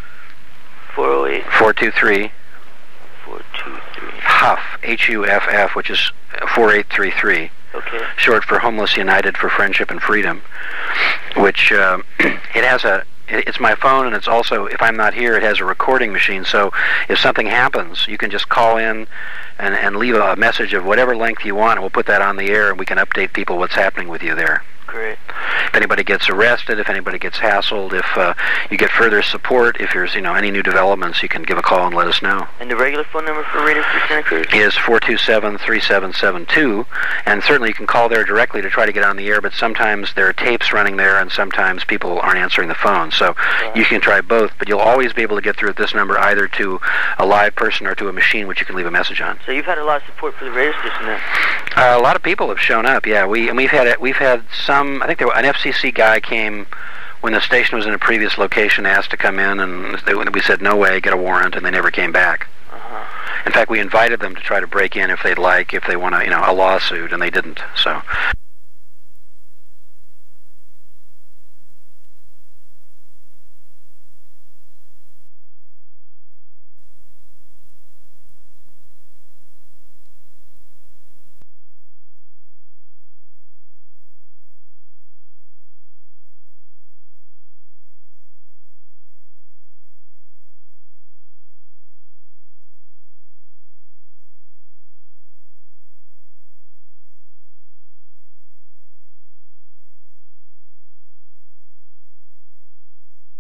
423. HUFF, HUFF, which is 4833. Okay. Short for Homeless United for Friendship and Freedom, which it's my phone, and it's also, if I'm not here, it has a recording machine, so if something happens, you can just call in and leave a message of whatever length you want, and we'll put that on the air, and we can update people what's happening with you there. Great. If anybody gets arrested, if anybody gets hassled, if you get further support, if there's any new developments, you can give a call and let us know. And the regular phone number for Radio Free Santa Cruz is 427-3772, and certainly you can call there directly to try to get on the air. But sometimes there are tapes running there, and sometimes people aren't answering the phone. So you can try both, but you'll always be able to get through at this number either to a live person or to a machine, which you can leave a message on. So you've had a lot of support for the radio station then. A lot of people have shown up. Yeah, we've had some. I think an FCC guy came when the station was in a previous location, asked to come in, and we said no way, get a warrant, and they never came back. In fact, we invited them to try to break in if they'd like, if they want a lawsuit, and they didn't. So.